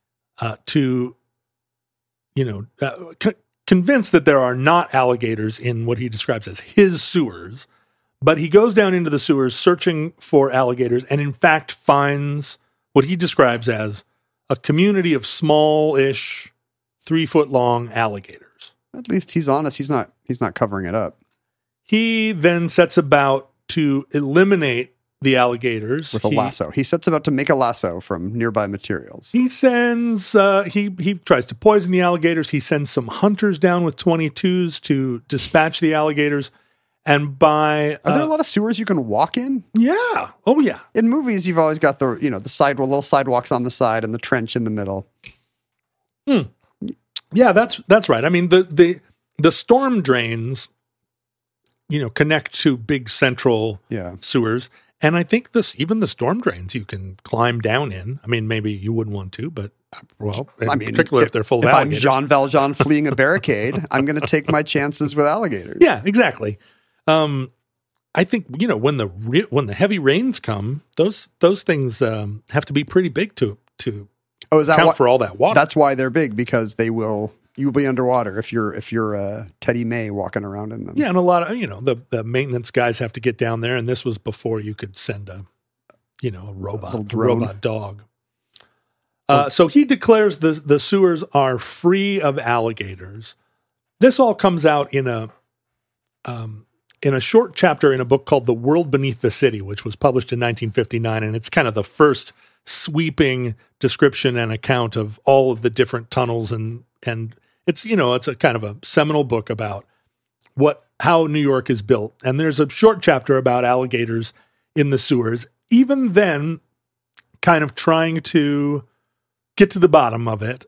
convinced that there are not alligators in what he describes as his sewers. But he goes down into the sewers searching for alligators, and in fact finds what he describes as a community of small-ish, 3-foot-long alligators. At least he's honest. He's not covering it up He then sets about to eliminate the alligators with a lasso. He sets about to make a lasso from nearby materials. He sends he tries to poison the alligators. He sends some hunters down with 22s to dispatch the alligators. And by Are there a lot of sewers you can walk in? yeah, oh yeah. In movies, you've always got the little sidewalks on the side and the trench in the middle. Yeah, that's right. I mean, the storm drains, connect to big central sewers, and I think even the storm drains you can climb down in. I mean, maybe you wouldn't want to, but particularly if they're full of alligators. If I'm Jean Valjean fleeing a barricade, I'm going to take my chances with alligators. Yeah, exactly. I think when the heavy rains come, those things have to be pretty big to account for all that water. That's why they're big, because you'll be underwater if you're Teddy May walking around in them. Yeah, and a lot of the maintenance guys have to get down there, and this was before you could send a robot dog. So he declares the sewers are free of alligators. This all comes out in a short chapter in a book called The World Beneath the City, which was published in 1959, and it's kind of the first sweeping description and account of all of the different tunnels, and it's it's a kind of a seminal book about how New York is built. And there's a short chapter about alligators in the sewers. Even then, kind of trying to get to the bottom of it,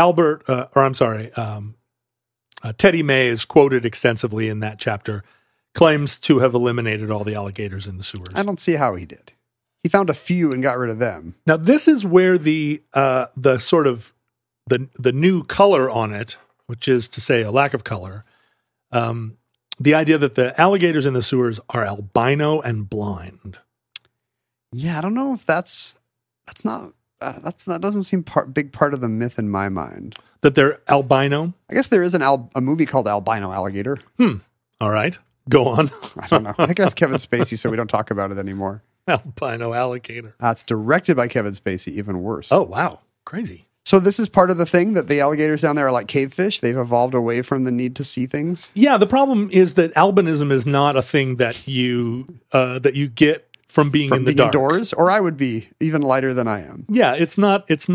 Teddy May is quoted extensively in that chapter, claims to have eliminated all the alligators in the sewers. I don't see how he did. He found a few and got rid of them. Now, this is where the sort of the new color on it, which is to say a lack of color, the idea that the alligators in the sewers are albino and blind. Yeah, I don't know if that doesn't seem big part of the myth in my mind. That they're albino? I guess there is a movie called Albino Alligator. All right. Go on. I don't know. I think that's Kevin Spacey, so we don't talk about it anymore. albino alligator. It's directed by Kevin Spacey, even worse. Oh, wow. Crazy. So this is part of the thing that the alligators down there are like cave fish. They've evolved away from the need to see things. Yeah, the problem is that albinism is not a thing that you get from being in the dark. Indoors, or I would be even lighter than I am. Yeah, it's not a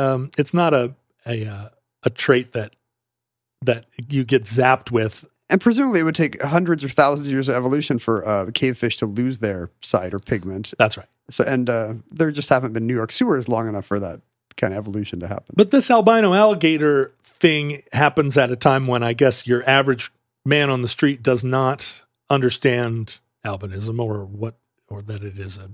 trait that you get zapped with. And presumably it would take hundreds or thousands of years of evolution for cave fish to lose their sight or pigment. That's right. So, and there just haven't been New York sewers long enough for that kind of evolution to happen. But this albino alligator thing happens at a time when I guess your average man on the street does not understand albinism or that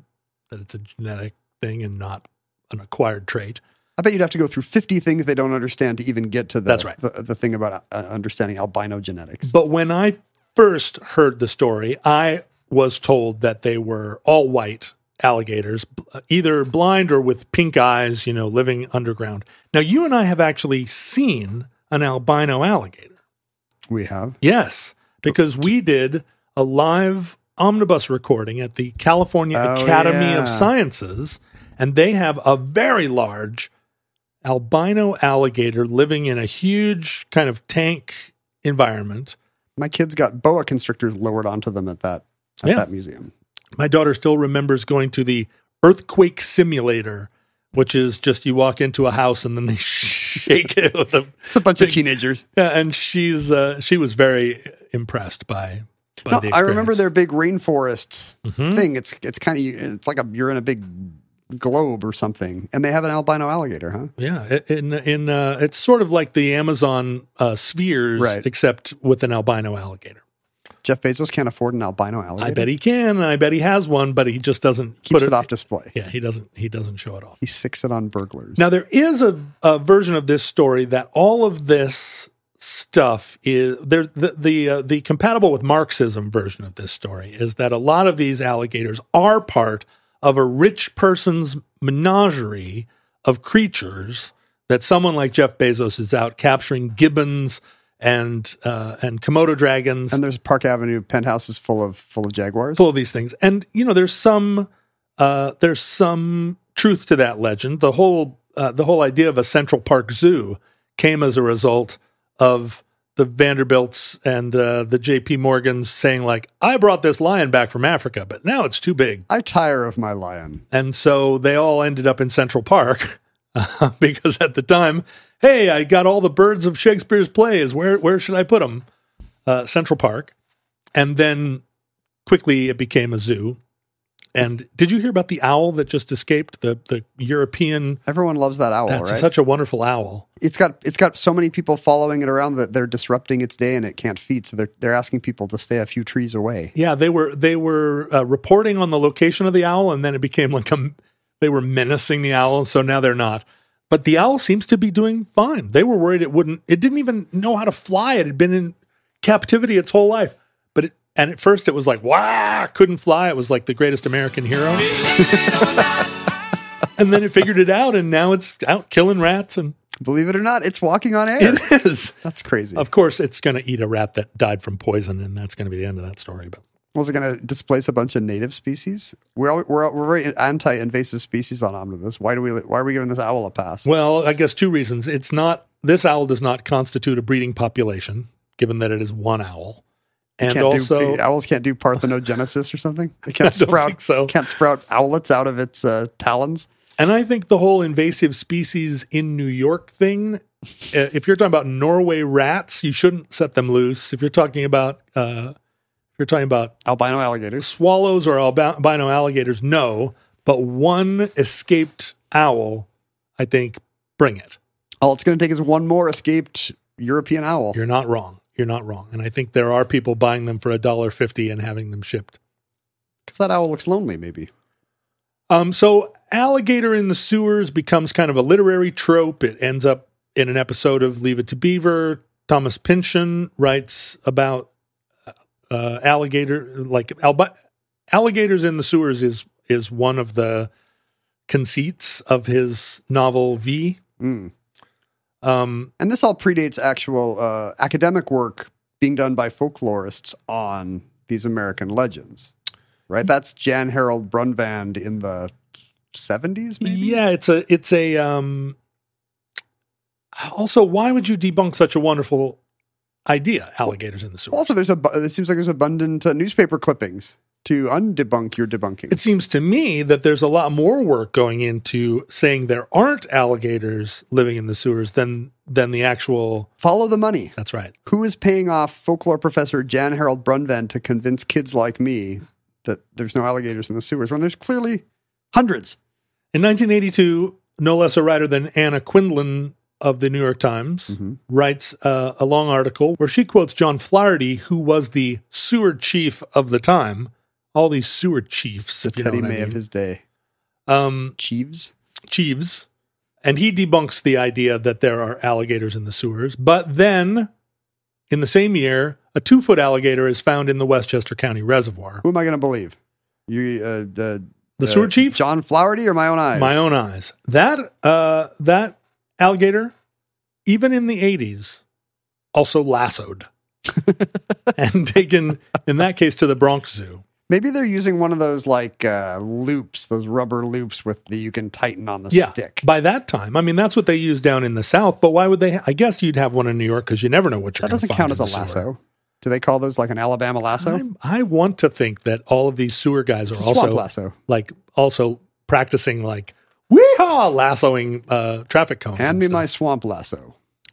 it's a genetic thing and not an acquired trait. I bet you'd have to go through 50 things they don't understand to even get to That's right. the thing about understanding albino genetics. But when I first heard the story, I was told that they were all white alligators, either blind or with pink eyes, living underground. Now, you and I have actually seen an albino alligator. We have? Yes, because we did a live omnibus recording at the California Academy of Sciences, and they have a very large albino alligator living in a huge kind of tank environment. My kids got boa constrictors lowered onto them at that museum. My daughter still remembers going to the earthquake simulator, which is just you walk into a house and then they shake it with it's a bunch of teenagers. Yeah, and she was very impressed by the experience. I remember their big rainforest thing. It's kind of it's like you're in a big globe or something, and they have an albino alligator, huh? Yeah, it's sort of like the Amazon spheres, right, except with an albino alligator. Jeff Bezos can't afford an albino alligator. I bet he can, and I bet he has one, but he just doesn't keeps it off display. Yeah, he doesn't show it off. He sicks it on burglars. Now there is a version of this story that all of this stuff is there's the compatible with Marxism version of this story is that a lot of these alligators are part of a rich person's menagerie of creatures that someone like Jeff Bezos is out capturing gibbons and Komodo dragons. And there's Park Avenue penthouses full of jaguars. Full of these things. And there's some truth to that legend. The whole idea of a Central Park Zoo came as a result of the Vanderbilts and the JP Morgans saying, like, I brought this lion back from Africa, but now it's too big. I tire of my lion. And so they all ended up in Central Park because at the time, hey, I got all the birds of Shakespeare's plays. Where should I put them? Central Park. And then quickly it became a zoo. And did you hear about the owl that just escaped? The European. Everyone loves that owl, that's right? Such a wonderful owl. It's got so many people following it around that they're disrupting its day and it can't feed. So they're asking people to stay a few trees away. Yeah, they were reporting on the location of the owl, and then it became like they were menacing the owl. So now they're not. But the owl seems to be doing fine. They were worried it didn't even know how to fly. It had been in captivity its whole life. And at first it was like, wow, couldn't fly. It was like the greatest American hero. And then it figured it out, and now it's out killing rats. And believe it or not, it's walking on air. It is. That's crazy. Of course, it's going to eat a rat that died from poison, and that's going to be the end of that story. But was it going to displace a bunch of native species? We're very anti-invasive species on Omnibus. Why are we giving this owl a pass? Well, I guess two reasons. This owl does not constitute a breeding population, given that it is one owl. And owls can't do parthenogenesis or something. They can't sprout owlets out of its talons. And I think the whole invasive species in New York thing, if you're talking about Norway rats, you shouldn't set them loose. If you're talking about albino alligators, swallows or albino alligators, no. But one escaped owl, I think, bring it. All it's going to take is one more escaped European owl. You're not wrong. And I think there are people buying them for $1.50 and having them shipped. Because that owl looks lonely, maybe. So alligator in the sewers becomes kind of a literary trope. It ends up in an episode of Leave It to Beaver. Thomas Pynchon writes about alligators in the sewers is one of the conceits of his novel V. Mm. And this all predates actual academic work being done by folklorists on these American legends. right? That's Jan Harold Brundtland in the 70s, maybe? Yeah, it's a also, why would you debunk such a wonderful idea, alligators in the sewers? Also, it seems like there's abundant newspaper clippings to undebunk your debunking. It seems to me that there's a lot more work going into saying there aren't alligators living in the sewers than the actual... Follow the money. That's right. Who is paying off folklore professor Jan Harold Brundtland to convince kids like me that there's no alligators in the sewers when there's clearly hundreds? In 1982, no less a writer than Anna Quindlen of the New York Times writes a long article where she quotes John Flaherty, who was the sewer chief of the time. All these sewer chiefs, if you know Teddy what I May mean. of his day. Chiefs. And he debunks the idea that there are alligators in the sewers. But then, in the same year, a 2-foot alligator is found in the Westchester County Reservoir. Who am I going to believe? You, The sewer chief? John Flaherty or my own eyes? My own eyes. That alligator, even in the 80s, also lassoed and taken, in that case, to the Bronx Zoo. Maybe they're using one of those like loops, those rubber loops you can tighten on the stick. By that time, I mean, that's what they use down in the South, but why would they? I guess you'd have one in New York because you never know what you're going to find. That doesn't count as in a the lasso. sewer. Do they call those like an Alabama lasso? I want to think that all of these sewer guys It's are a swamp also lasso. also practicing like weehaw lassoing traffic cones. Hand and me stuff. my swamp lasso.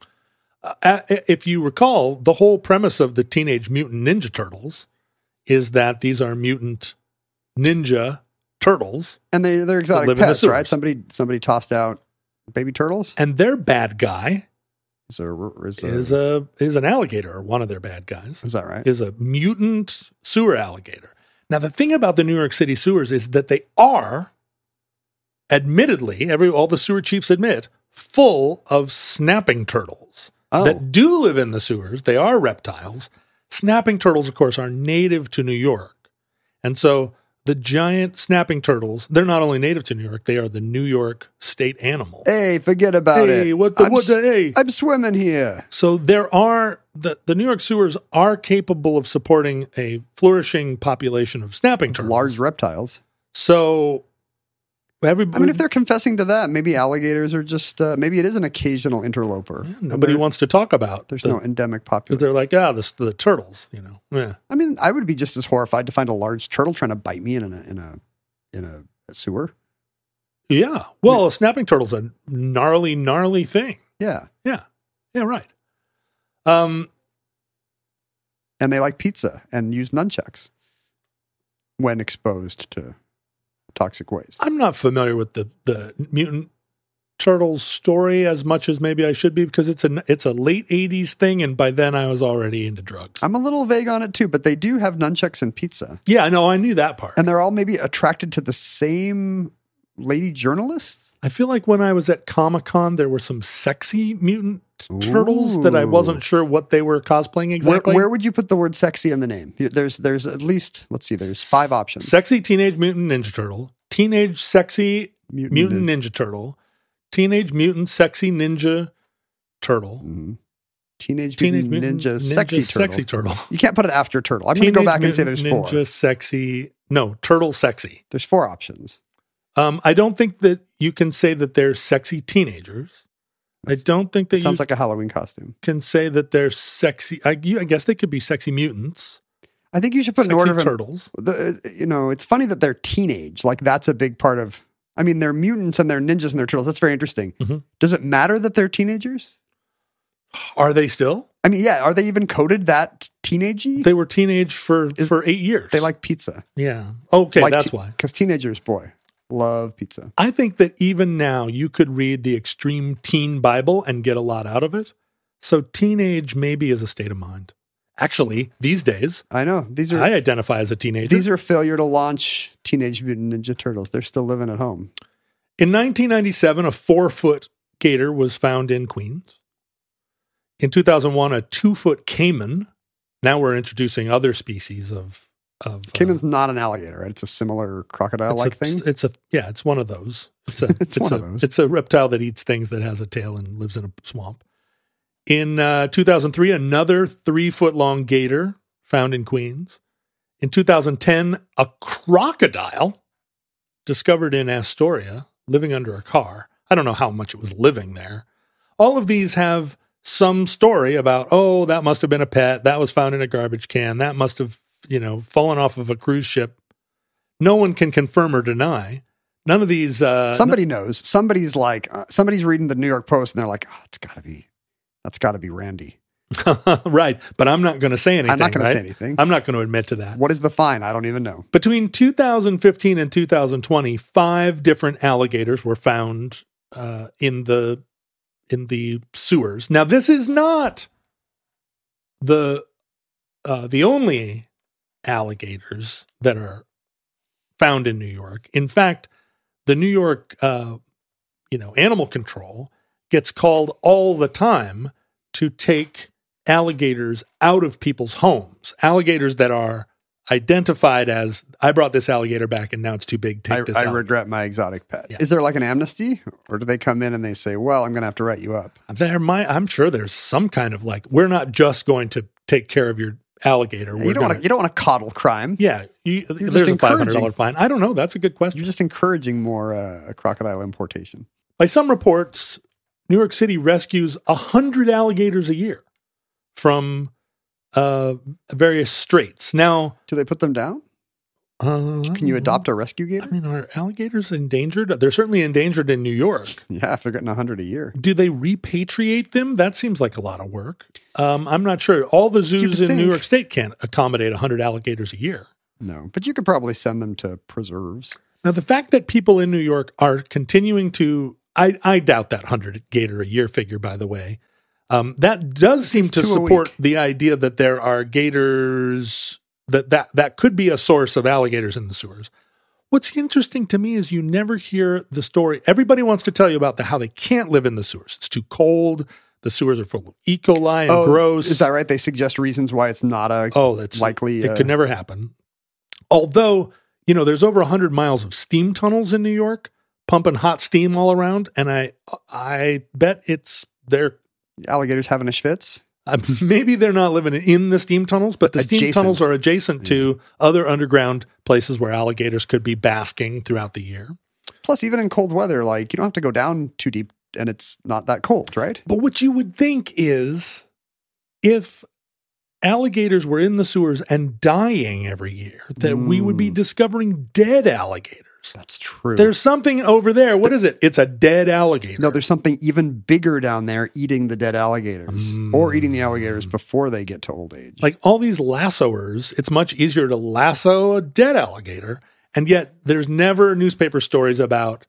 If you recall, the whole premise of the Teenage Mutant Ninja Turtles is that these are mutant ninja turtles, And they're live exotic in the pets, sewers. right? Somebody tossed out baby turtles. and their bad guy Is is an alligator, or one of their bad guys. Is that right? Is a mutant sewer alligator. Now, the thing about the New York City sewers is that they are, admittedly, all the sewer chiefs admit, full of snapping turtles that do live in the sewers. They are reptiles. Snapping turtles, of course, are native to New York. And so the giant snapping turtles, they're not only native to New York, they are the New York state animal. Hey, forget about it. Hey. I'm swimming here. So there are, the New York sewers are capable of supporting a flourishing population of snapping turtles. Large reptiles. So everybody, I mean, if they're confessing to that, maybe alligators are just, maybe it is an occasional interloper. nobody wants to talk about. There's no endemic Because population. they're like, the turtles, you know. Yeah. I mean, I would be just as horrified to find a large turtle trying to bite me in a sewer. Yeah. Well, a snapping turtle's a gnarly thing. Yeah. Yeah. Yeah, right. And they like pizza and use nunchucks when exposed to toxic waste. I'm not familiar with the mutant turtles story as much as maybe I should be, because it's a late 80s thing, and by then I was already into drugs. I'm a little vague on it too, but they do have nunchucks and pizza. Yeah, no, I knew that part. And they're all maybe attracted to the same lady journalist. I feel like when I was at Comic-Con, there were some sexy mutant turtles that I wasn't sure what they were cosplaying exactly. Where would you put the word sexy in the name? There's at least, let's see, there's 5 options. Sexy Teenage Mutant Ninja Turtle, Teenage Sexy Mutant Ninja Turtle, Teenage Mutant Sexy Ninja Turtle, Teenage Mutant Ninja Sexy Turtle. You can't put it after turtle. I'm going to go back and say there's 4. Turtle Sexy. There's 4 options. I don't think that you can say that they're sexy teenagers. I don't think that sounds like a Halloween costume. Can say that they're sexy. I guess they could be sexy mutants. I think you should put an order of turtles. It's funny that they're teenage. Like that's a big part of. I mean, they're mutants and they're ninjas and they're turtles. That's very interesting. Mm-hmm. Does it matter that they're teenagers? Are they still? I mean, yeah. Are they even coded that teenagey? They were teenage for 8 years. They like pizza. Yeah. Okay, that's why. Because teenagers, boy, love pizza. I think that even now you could read the Extreme Teen Bible and get a lot out of it. So teenage maybe is a state of mind. Actually, these days, I know I identify as a teenager. These are failure to launch Teenage Mutant Ninja Turtles. They're still living at home. In 1997, a 4-foot gator was found in Queens. In 2001, a 2-foot caiman. Now we're introducing other species of Caiman's not an alligator, right? It's a similar crocodile-like thing. It's one of those. It's one of those. It's a reptile that eats things that has a tail and lives in a swamp. In 2003, another 3-foot-long gator found in Queens. In 2010, a crocodile discovered in Astoria, living under a car. I don't know how much it was living there. All of these have some story about, oh, that must have been a pet. That was found in a garbage can. That must have, fallen off of a cruise ship. No one can confirm or deny. None of these. Somebody knows. Somebody's like, somebody's reading the New York Post and they're like, oh, that's got to be Randy. Right. But I'm not going to say anything. I'm not going right? to say anything. I'm not going to admit to that. What is the fine? I don't even know. Between 2015 and 2020, 5 different alligators were found in the sewers. Now, this is not the only alligators that are found in New York. In fact, the New York, animal control gets called all the time to take alligators out of people's homes. Alligators that are identified as, I brought this alligator back and now it's too big. Take this I alligator. regret my exotic pet. Yeah. Is there like an amnesty, or do they come in and they say, well, I'm going to have to write you up? I'm sure there's some kind of we're not just going to take care of your alligator. You don't want to coddle crime. Yeah. There's a $500 fine. I don't know. That's a good question. You're just encouraging more crocodile importation. By some reports, New York City rescues 100 alligators a year from various straits. Now, do they put them down? Can you adopt a rescue gator? I mean, are alligators endangered? They're certainly endangered in New York. Yeah, if they're getting 100 a year. Do they repatriate them? That seems like a lot of work. I'm not sure. All the zoos in New York State can't accommodate 100 alligators a year. No, but you could probably send them to preserves. Now, the fact that people in New York are continuing to, I doubt that 100 gator a year figure, by the way. That does seem to support the idea that there are gators, that could be a source of alligators in the sewers. What's interesting to me is you never hear the story. Everybody wants to tell you about how they can't live in the sewers. It's too cold. The sewers are full of E. coli and gross. Is that right? They suggest reasons why it's not that's likely. It could never happen. Although, there's over 100 miles of steam tunnels in New York, pumping hot steam all around, and I bet they're alligators having a schwitz. Maybe they're not living in the steam tunnels, but the steam tunnels are adjacent to other underground places where alligators could be basking throughout the year. Plus, even in cold weather, you don't have to go down too deep, and it's not that cold, right? But what you would think is, if alligators were in the sewers and dying every year, that we would be discovering dead alligators. That's true. There's something over there. What is it? It's a dead alligator. No, there's something even bigger down there eating the dead alligators or eating the alligators before they get to old age. Like all these lassoers, it's much easier to lasso a dead alligator. And yet there's never newspaper stories about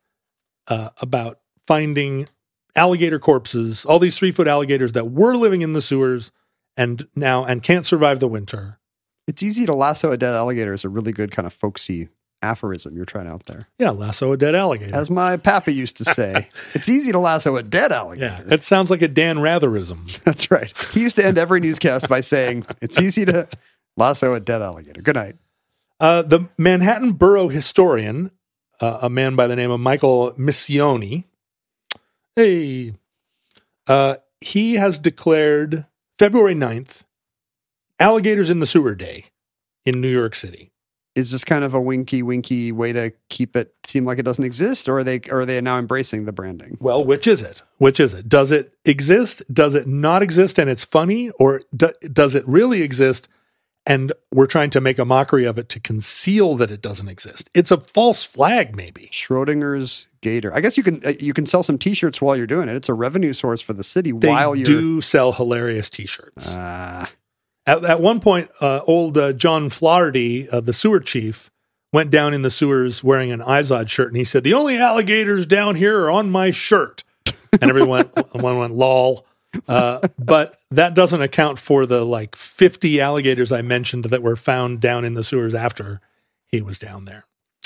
finding alligator corpses, all these 3-foot alligators that were living in the sewers and can't survive the winter. It's easy to lasso a dead alligator is a really good kind of folksy aphorism you're trying out there. Yeah, lasso a dead alligator. As my papa used to say, it's easy to lasso a dead alligator. Yeah, it sounds like a Dan Ratherism. That's right. He used to end every newscast by saying, it's easy to lasso a dead alligator. Good night. The Manhattan Borough historian, a man by the name of Michael Missioni, he has declared February 9th, Alligators in the Sewer Day in New York City. Is this kind of a winky way to keep it seem like it doesn't exist, or are they now embracing the branding? Well, which is it? Does it exist? Does it not exist and it's funny? Or does it really exist and we're trying to make a mockery of it to conceal that it doesn't exist? It's a false flag, maybe. Schrodinger's gator. I guess you can sell some T-shirts while you're doing it. It's a revenue source for the city They do sell hilarious T-shirts. At one point, old John Flaherty, the sewer chief, went down in the sewers wearing an Izod shirt, and he said, "The only alligators down here are on my shirt." And everyone went, lol. But that doesn't account for the 50 alligators I mentioned that were found down in the sewers after he was down there.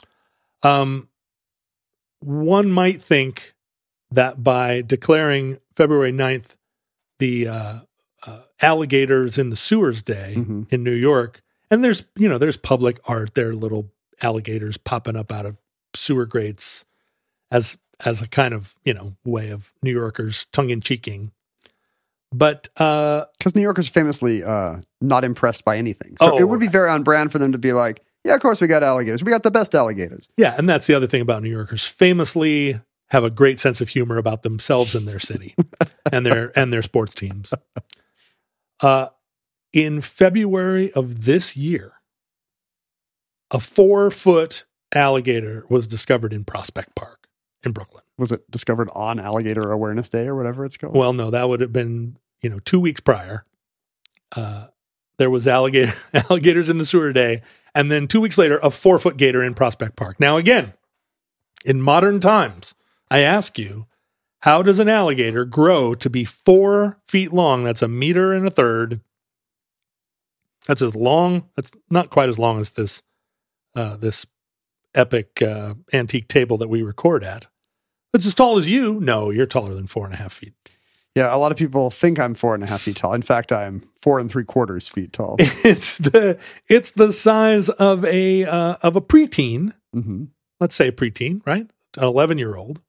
One might think that by declaring February 9th the Alligators in the Sewers Day in New York, and there's public art, there are little alligators popping up out of sewer grates as a kind of way of New Yorkers tongue-in-cheeking. But because New Yorkers famously not impressed by anything, so it would be very on brand for them to be like, "Yeah, of course we got alligators. We got the best alligators." Yeah, and that's the other thing about New Yorkers. Famously have a great sense of humor about themselves and their city and their sports teams. In February of this year, a 4-foot alligator was discovered in Prospect Park in Brooklyn. Was it discovered on Alligator Awareness Day or whatever it's called? Well, no, that would have been 2 weeks prior. There was alligators in the sewer day, and then 2 weeks later, a 4-foot gator in Prospect Park. Now, again, in modern times, I ask you, how does an alligator grow to be 4 feet long? That's 1.33 meters. That's as long. That's not quite as long as this epic antique table that we record at. It's as tall as you. No, you're taller than 4.5 feet. Yeah, a lot of people think I'm 4.5 feet tall. In fact, I'm 4 3/4 feet tall. It's the size of a preteen. Mm-hmm. Let's say a preteen, right? An 11-year-old.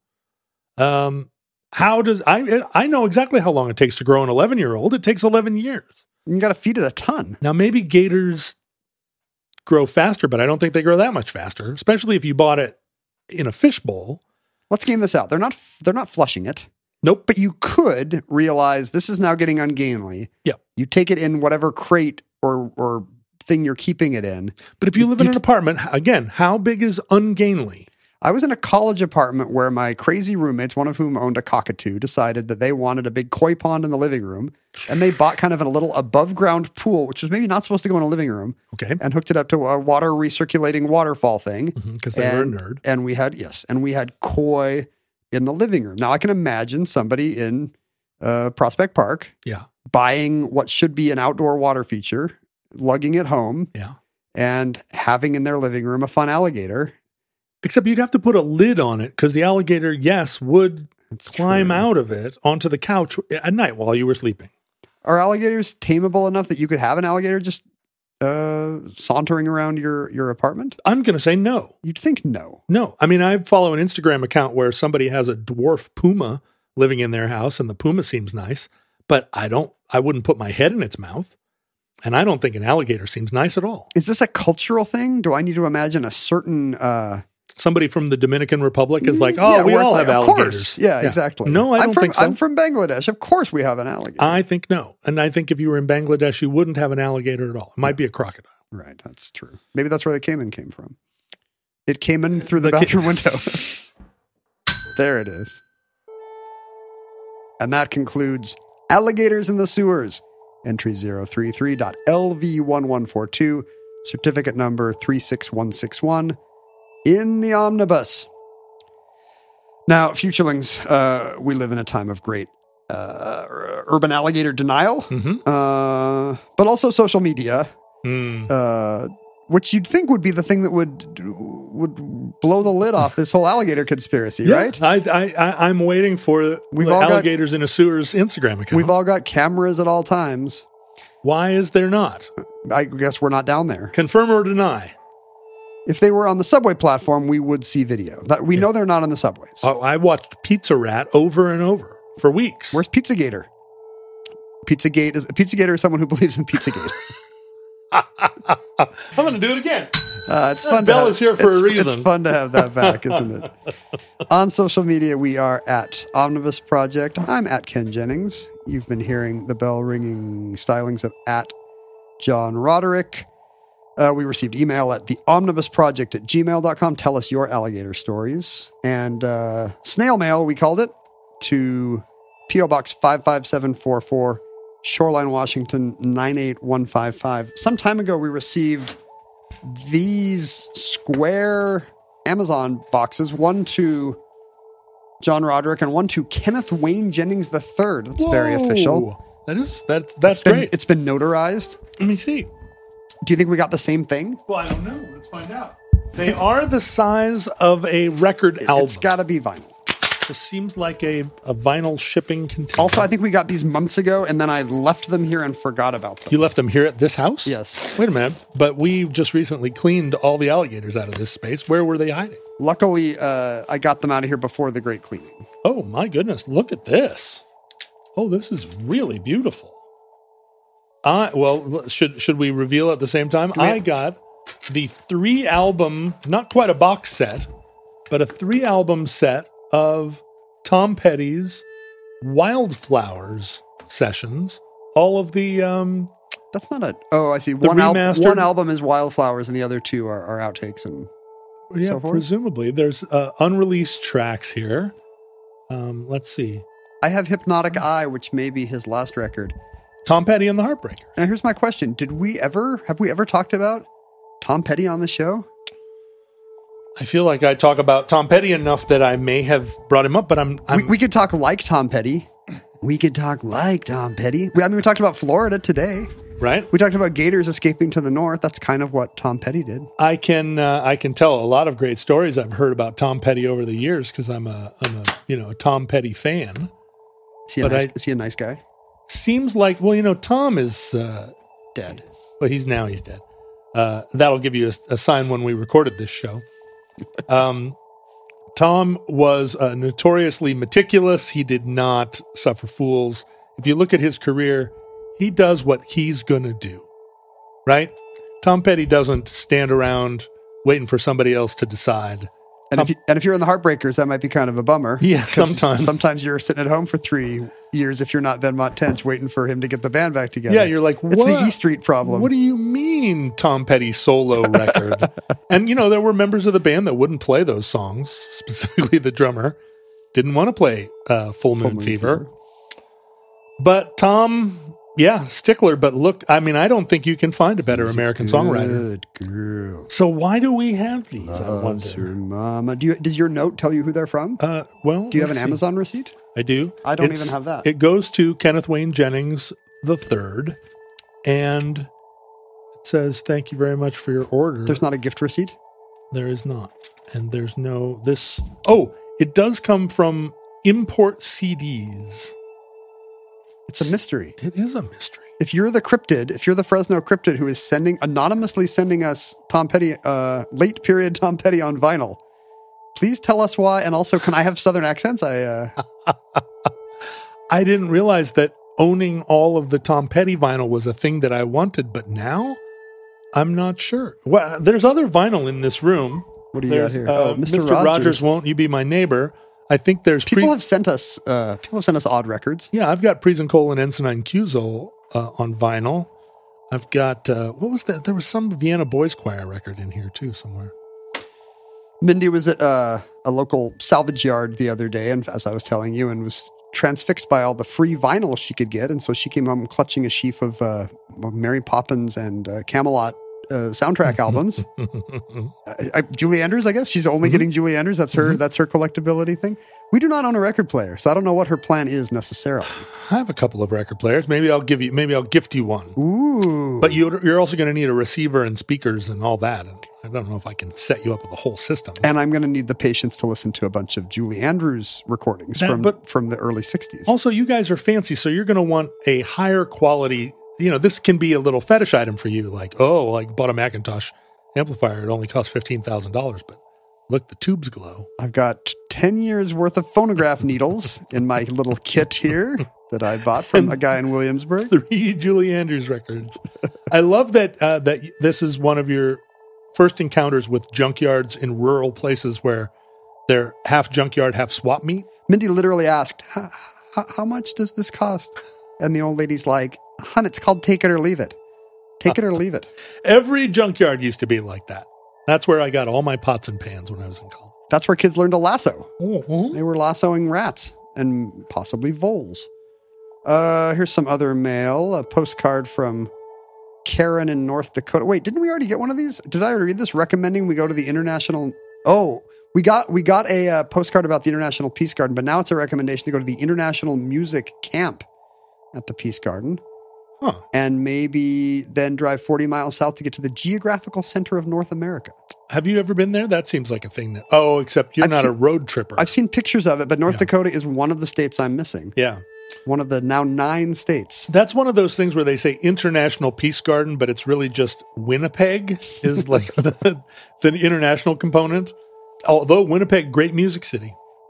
How does I know exactly how long it takes to grow an 11-year-old. It takes 11 years. You got to feed it a ton. Now, maybe gators grow faster, but I don't think they grow that much faster, especially if you bought it in a fishbowl. Let's game this out. They're not flushing it. Nope. But you could realize this is now getting ungainly. Yeah. You take it in whatever crate or thing you're keeping it in. But if you live in an apartment, again, how big is ungainly? I was in a college apartment where my crazy roommates, one of whom owned a cockatoo, decided that they wanted a big koi pond in the living room. And they bought kind of a little above ground pool, which was maybe not supposed to go in a living room. Okay. And hooked it up to a water recirculating waterfall thing. Because they were a nerd. And we had koi in the living room. Now I can imagine somebody in Prospect Park buying what should be an outdoor water feature, lugging it home, and having in their living room a fun alligator. Except you'd have to put a lid on it because the alligator, would climb out of it onto the couch at night while you were sleeping. Are alligators tameable enough that you could have an alligator just sauntering around your apartment? I'm going to say no. You'd think no. No. I mean, I follow an Instagram account where somebody has a dwarf puma living in their house, and the puma seems nice, but I wouldn't put my head in its mouth. And I don't think an alligator seems nice at all. Is this a cultural thing? Do I need to imagine a certain... Somebody from the Dominican Republic is like, we all have alligators. Of course. Yeah, exactly. No, I don't think so. I'm from Bangladesh. Of course we have an alligator. I think no. And I think if you were in Bangladesh, you wouldn't have an alligator at all. It might be a crocodile. Right, that's true. Maybe that's where the caiman came from. It came in through the bathroom window. There it is. And that concludes Alligators in the Sewers. Entry 033.LV1142, certificate number 36161. In the omnibus. Now, futurelings, we live in a time of great urban alligator denial, but also social media, which you'd think would be the thing that would blow the lid off this whole alligator conspiracy, right? I'm waiting for alligators in a sewer's Instagram account. We've all got cameras at all times. Why is there not? I guess we're not down there. Confirm or deny? If they were on the subway platform, we would see video. We know they're not on the subways. I watched Pizza Rat over and over for weeks. Where's Pizzagator? Pizzagator is someone who believes in Pizzagate. I'm going to do it again. It's fun. Bell is here for a reason. It's fun to have that back, isn't it? On social media, we are at Omnibus Project. I'm at Ken Jennings. You've been hearing the bell ringing stylings of at John Roderick. We received email at theomnibusproject@gmail.com. Tell us your alligator stories. And snail mail, we called it, to P.O. Box 55744, Shoreline, Washington, 98155. Some time ago, we received these square Amazon boxes, one to John Roderick and one to Kenneth Wayne Jennings III. That's very official. That's great. It's been notarized. Let me see. Do you think we got the same thing? Well, I don't know. Let's find out. They are the size of a record album. It's got to be vinyl. This seems like a vinyl shipping container. Also, I think we got these months ago, and then I left them here and forgot about them. You left them here at this house? Yes. Wait a minute. But we just recently cleaned all the alligators out of this space. Where were they hiding? Luckily, I got them out of here before the great cleaning. Oh, my goodness. Look at this. Oh, this is really beautiful. Well, should we reveal at the same time? I got the 3-album, not quite a box set, but a 3-album set of Tom Petty's Wildflowers sessions. All of the That's not a. Oh, I see. The One remastered- album is Wildflowers, and the other two are outtakes and so forth. presumably there's unreleased tracks here. Let's see. I have Hypnotic Eye, which may be his last record. Tom Petty and the Heartbreakers. Now, here's my question: have we ever talked about Tom Petty on the show? I feel like I talk about Tom Petty enough that I may have brought him up, but I'm We could talk like Tom Petty. We could talk like Tom Petty. We talked about Florida today. right. We talked about gators escaping to the north. That's kind of what Tom Petty did. I can tell a lot of great stories I've heard about Tom Petty over the years because I'm a Tom Petty fan. Is he is he a nice guy? Seems like Tom is Dead. well he's dead. That'll give you a sign when we recorded this show. Tom was notoriously meticulous. He did not suffer fools. If you look at his career, he does what he's going to do, right? Tom Petty doesn't stand around waiting for somebody else to decide. And if you're in the Heartbreakers, that might be kind of a bummer. Yeah, 'Cause sometimes. Sometimes you're sitting at home for 3 years if you're not Venmont Tench waiting for him to get the band back together. Yeah, you're like, it's the what? E Street problem. What do you mean Tom Petty solo record? And, there were members of the band that wouldn't play those songs, specifically the drummer. Didn't want to play Full Moon Fever. But Tom, stickler. But look, I don't think you can find a better American songwriter. Good girl. So why do we have these? I Loves her wonder. mama. Does your note tell you who they're from? Do you have an Amazon receipt? I do. I don't even have that. It goes to Kenneth Wayne Jennings III, and it says, "Thank you very much for your order." There's not a gift receipt? There is not. And there's no this. Oh, it does come from Import CDs. It's a mystery. It is a mystery. If you're the cryptid, if you're the Fresno cryptid who is anonymously sending us Tom Petty, late period Tom Petty on vinyl, please tell us why. And also, can I have Southern accents? I didn't realize that owning all of the Tom Petty vinyl was a thing that I wanted, but now I'm not sure. Well, there's other vinyl in this room. What do you got here? Mr. Rogers, Won't You Be My Neighbor? I think there's people have sent us odd records. Yeah, I've got Prisenkohl and Ensign Cusel on vinyl. I've got what was that? There was some Vienna Boys Choir record in here too somewhere. Mindy was at a local salvage yard the other day, and as I was telling you, and was transfixed by all the free vinyl she could get, and so she came home clutching a sheaf of Mary Poppins and Camelot soundtrack albums. Julie Andrews, I guess she's only getting Julie Andrews. That's her. That's her collectability thing. We do not own a record player, so I don't know what her plan is necessarily. I have a couple of record players. Maybe I'll gift you one. Ooh! But you're also going to need a receiver and speakers and all that. And I don't know if I can set you up with a whole system. And I'm going to need the patience to listen to a bunch of Julie Andrews recordings from the early 60s. Also, you guys are fancy, so you're going to want a higher quality. This can be a little fetish item for you. Like, bought a Macintosh amplifier. It only cost $15,000, but look, the tubes glow. I've got 10 years worth of phonograph needles in my little kit here that I bought from a guy in Williamsburg. 3 Julie Andrews records. I love that this is one of your first encounters with junkyards in rural places where they're half junkyard, half swap meet. Mindy literally asked, how much does this cost? And the old lady's like, "Hun, it's called Take It or Leave It. Take it or leave it." Every junkyard used to be like that. That's where I got all my pots and pans when I was in college. That's where kids learned to lasso. Mm-hmm. They were lassoing rats and possibly voles. Here's some other mail. A postcard from Karen in North Dakota. Wait, didn't we already get one of these? Did I already read this? Recommending we go to the International... Oh, we got a postcard about the International Peace Garden, but now it's a recommendation to go to the International Music Camp at the Peace Garden. Huh. And maybe then drive 40 miles south to get to the geographical center of North America. Have you ever been there? That seems like a thing that... except you're not a road tripper. I've seen pictures of it, but North Dakota is one of the states I'm missing. Yeah. One of the now 9 states. That's one of those things where they say International Peace Garden, but it's really just Winnipeg is like the international component. Although Winnipeg, great music city.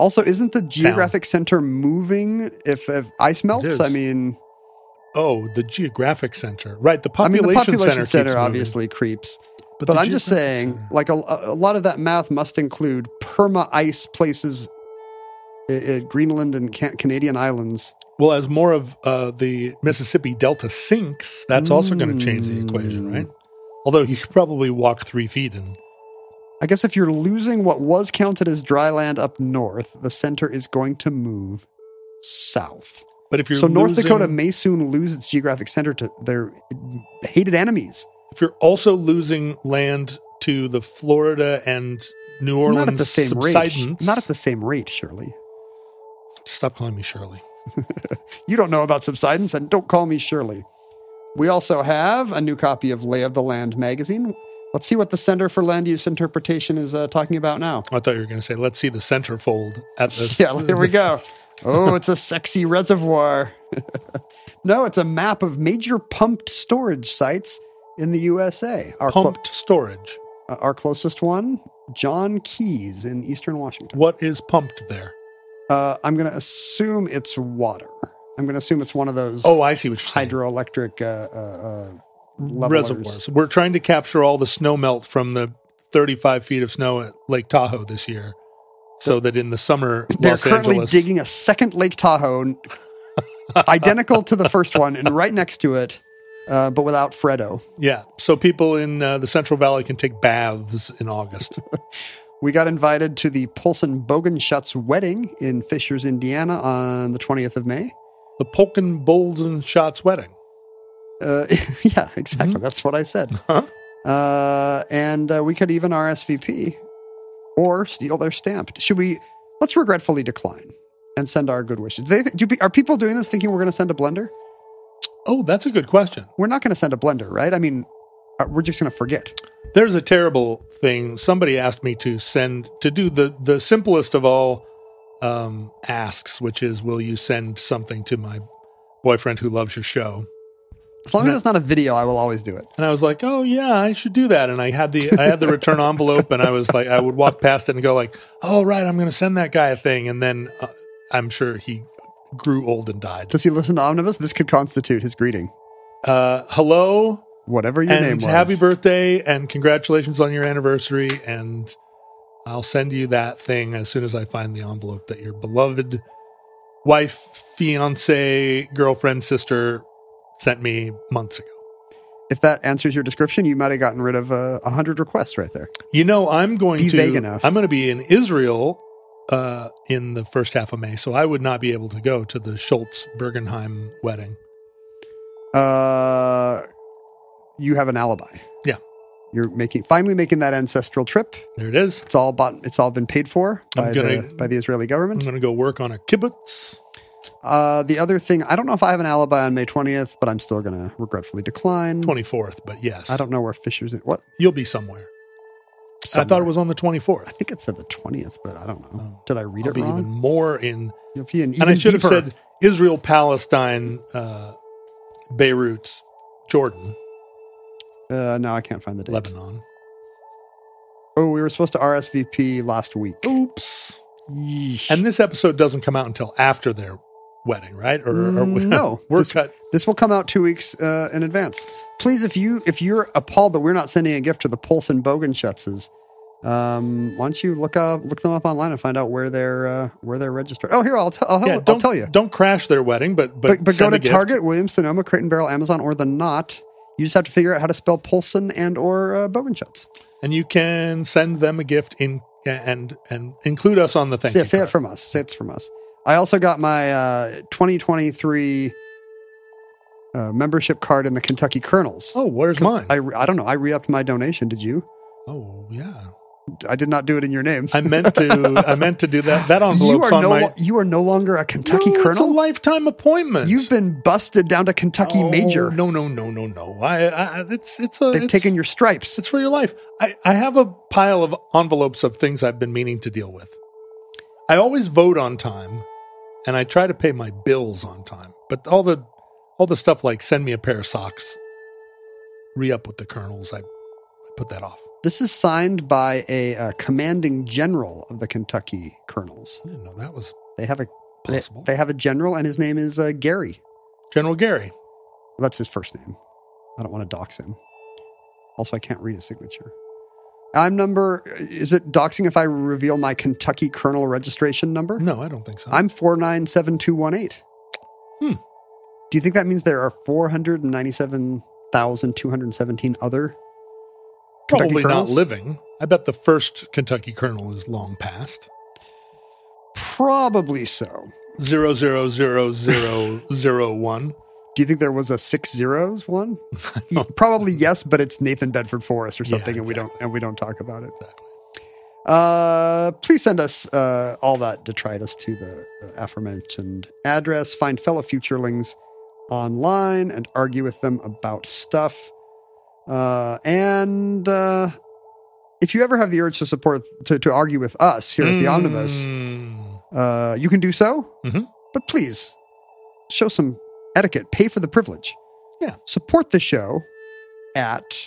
Also, isn't the geographic center moving if ice melts? is. I mean, Oh, the geographic center. Right, the population, center keeps moving. obviously creeps. But But the I'm just geographic saying, center- like a lot of that math must include perma-ice places, Greenland and Canadian islands. Well, as more of the Mississippi Delta sinks, that's also going to change the equation, right? Although you could probably walk 3 feet and I guess if you're losing what was counted as dry land up north, the center is going to move south. but if you're So North losing- Dakota may soon lose its geographic center to their hated enemies. if you're also losing land to the Florida and New Orleans Not at the same rate. subsidence, Not at the same rate, Shirley. stop calling me Shirley. You don't know about subsidence, and don't call me Shirley. We also have a new copy of Lay of the Land magazine. Let's see what the Center for Land Use Interpretation is talking about now. I thought you were going to say, let's see the centerfold at this. Yeah, there we go. Oh, it's a sexy reservoir. No, it's a map of major pumped storage sites in the USA. Pumped storage. Our closest one, John Keys in eastern Washington. What is pumped there? I'm going to assume it's water. I'm going to assume it's one of those Oh, I see what you're saying. hydroelectric levelers. Reservoirs. We're trying to capture all the snow melt from the 35 feet of snow at Lake Tahoe this year so that in the summer, They're Los currently Angeles... digging a second Lake Tahoe, identical to the first one, and right next to it, but without Fredo. Yeah, so people in the Central Valley can take baths in August. We got invited to the Polson Bogenschutz wedding in Fishers, Indiana on the 20th of May. The Polken Bowls and Shots wedding. Yeah, exactly. That's what I said. Huh? And we could even RSVP or steal their stamp. Let's regretfully decline and send our good wishes. Are people doing this thinking we're going to send a blender? Oh, that's a good question. We're not going to send a blender, right? I mean, we're just going to forget. There's a terrible thing. Somebody asked me to do the simplest of all asks, which is, will you send something to my boyfriend who loves your show? As long as it's not a video, I will always do it. And I was like, oh yeah, I should do that. And I had the return envelope, and I was like, I would walk past it and go like, oh right, I'm going to send that guy a thing. And then I'm sure he grew old and died. Does he listen to Omnibus? This could constitute his greeting. Hello, Whatever your name and was. happy birthday, and congratulations on your anniversary. And I'll send you that thing as soon as I find the envelope that your beloved wife, fiance, girlfriend, sister sent me months ago. If that answers your description, you might have gotten rid of 100 requests right there. You know, I'm going Be to vague enough. I'm going to be in Israel in the first half of May, so I would not be able to go to the Schultz Bergenheim wedding. You have an alibi. Yeah, You're finally making that ancestral trip. there it is. It's all been paid for by I'm the Israeli I'm government. going to go work on a kibbutz. The other thing, I don't know if I have an alibi on May 20th, but I'm still going to regretfully decline. 24th, but yes, I don't know where Fisher's. What? You'll be somewhere. I thought Somewhere. it was on the 24th. I think it said the 20th, but I don't know. Oh. Did I read I'll it be wrong? even more in, You'll be in and I even should have deeper. said Israel, Palestine, Beirut, Jordan, No, I can't find the date. Lebanon. Oh, we were supposed to RSVP last week. Oops. Yeesh. And this episode doesn't come out until after their wedding, right? Or no, we're cut. This will come out 2 weeks in advance. Please, if you're appalled that we're not sending a gift to the Polson Bogenschutzes, why don't you look them up online and find out where they're registered? Oh, here I'll tell you. Don't crash their wedding, but But go send to a gift. Target, Williams Sonoma, Crate and Barrel, Amazon, or the Knot. You just have to figure out how to spell Polson and or Bogenschutz. and you can send them a gift in and include us on the thank you Say it card. from us. Say it's from us. I also got my 2023 membership card in the Kentucky Colonels. Oh, where's mine? I don't know. I re-upped my donation. Did you? Oh, yeah. I did not do it in your name. I meant to do that. That envelope's You are no longer a Kentucky No, It's a Colonel. lifetime appointment. You've been busted down to Kentucky Major. No. They've taken your stripes. It's for your life. I have a pile of envelopes of things I've been meaning to deal with. I always vote on time, and I try to pay my bills on time. But all the stuff like send me a pair of socks, re-up with the Colonels, I put that off. This is signed by a commanding general of the Kentucky Colonels. I didn't know that was They have a possible. they have a general, and his name is Gary. General Gary. Well, that's his first name. I don't want to dox him. Also, I can't read his signature. Is it doxing if I reveal my Kentucky Colonel registration number? No, I don't think so. I'm 497218. Hmm. Do you think that means there are 497,217 other Kentucky Probably not Colonels? living. I bet the first Kentucky Colonel is long past. Probably so. 0000001. Do you think there was a 6 zeros one? Probably yes, but it's Nathan Bedford Forrest or something, Yeah, and we don't talk about it. Exactly. Please send us all that detritus to the aforementioned address. Find fellow futurelings online and argue with them about stuff. And if you ever have the urge to argue with us here at the Omnibus, you can do so. Mhm. But please show some etiquette. Pay for the privilege. Yeah. Support the show at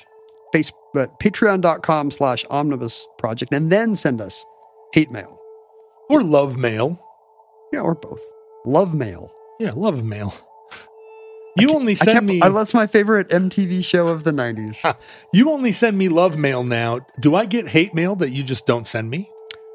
patreon.com/omnibus project, and then send us hate mail. Or love mail. Yeah, or both. Love mail. Yeah, love mail. You only send me. That's my favorite MTV show of the 90s. You only send me love mail now. Do I get hate mail that you just don't send me?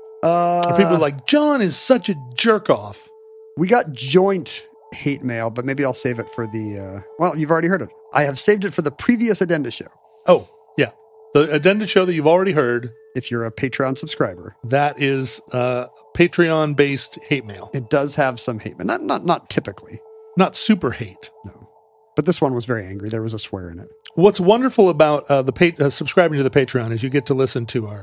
Or people are like, John is such a jerk off. We got joint hate mail, but maybe I'll save it for the. Well, you've already heard it. I have saved it for the previous Addenda show. Oh, yeah. The Addenda show that you've already heard. If you're a Patreon subscriber, that is Patreon-based hate mail. It does have some hate, but not typically. Not super hate. No. But this one was very angry. There was a swear in it. What's wonderful about subscribing to the Patreon is you get to listen to our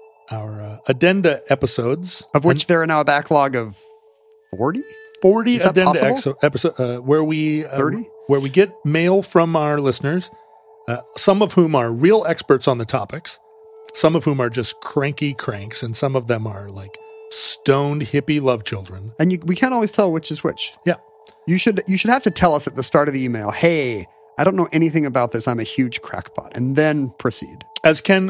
Addenda episodes. Of which there are now a backlog of 40? 40 Is that Addenda episode where we 30? Where we get mail from our listeners, some of whom are real experts on the topics, some of whom are just cranky cranks, and some of them are like stoned hippie love children. And we can't always tell which is which. Yeah. You should have to tell us at the start of the email, hey, I don't know anything about this. I'm a huge crackpot. And then proceed. As Ken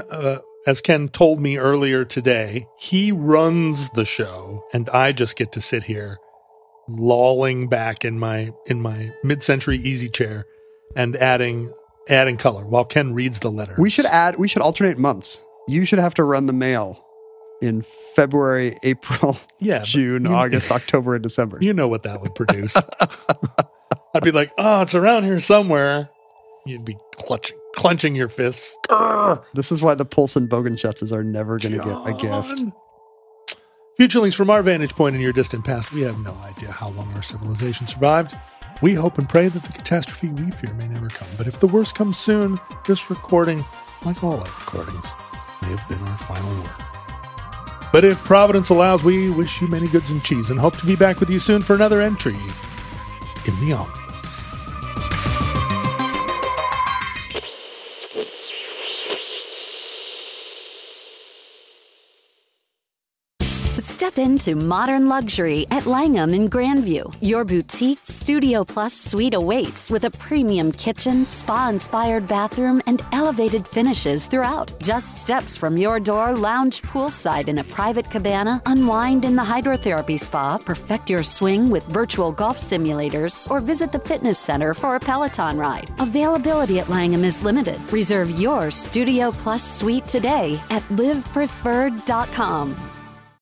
told me earlier today, he runs the show, and I just get to sit here lolling back in my mid-century easy chair and adding color while Ken reads the letter. We should alternate months. You should have to run the mail in February, April, June, August, October, and December. You know what that would produce. I'd be like, oh, it's around here somewhere. You'd be clenching your fists. Grr. This is why the Poulsen Bogenschutzes are never going to get a gift. Futurelings, from our vantage point in your distant past, we have no idea how long our civilization survived. We hope and pray that the catastrophe we fear may never come. But if the worst comes soon, this recording, like all our recordings, may have been our final word. But if Providence allows, we wish you many goods and cheese and hope to be back with you soon for another entry in the Omnibus. Step into modern luxury at Langham in Grandview. Your boutique Studio Plus suite awaits with a premium kitchen, spa-inspired bathroom, and elevated finishes throughout. Just steps from your door, lounge poolside in a private cabana, unwind in the hydrotherapy spa, perfect your swing with virtual golf simulators, or visit the fitness center for a Peloton ride. Availability at Langham is limited. Reserve your Studio Plus suite today at livepreferred.com.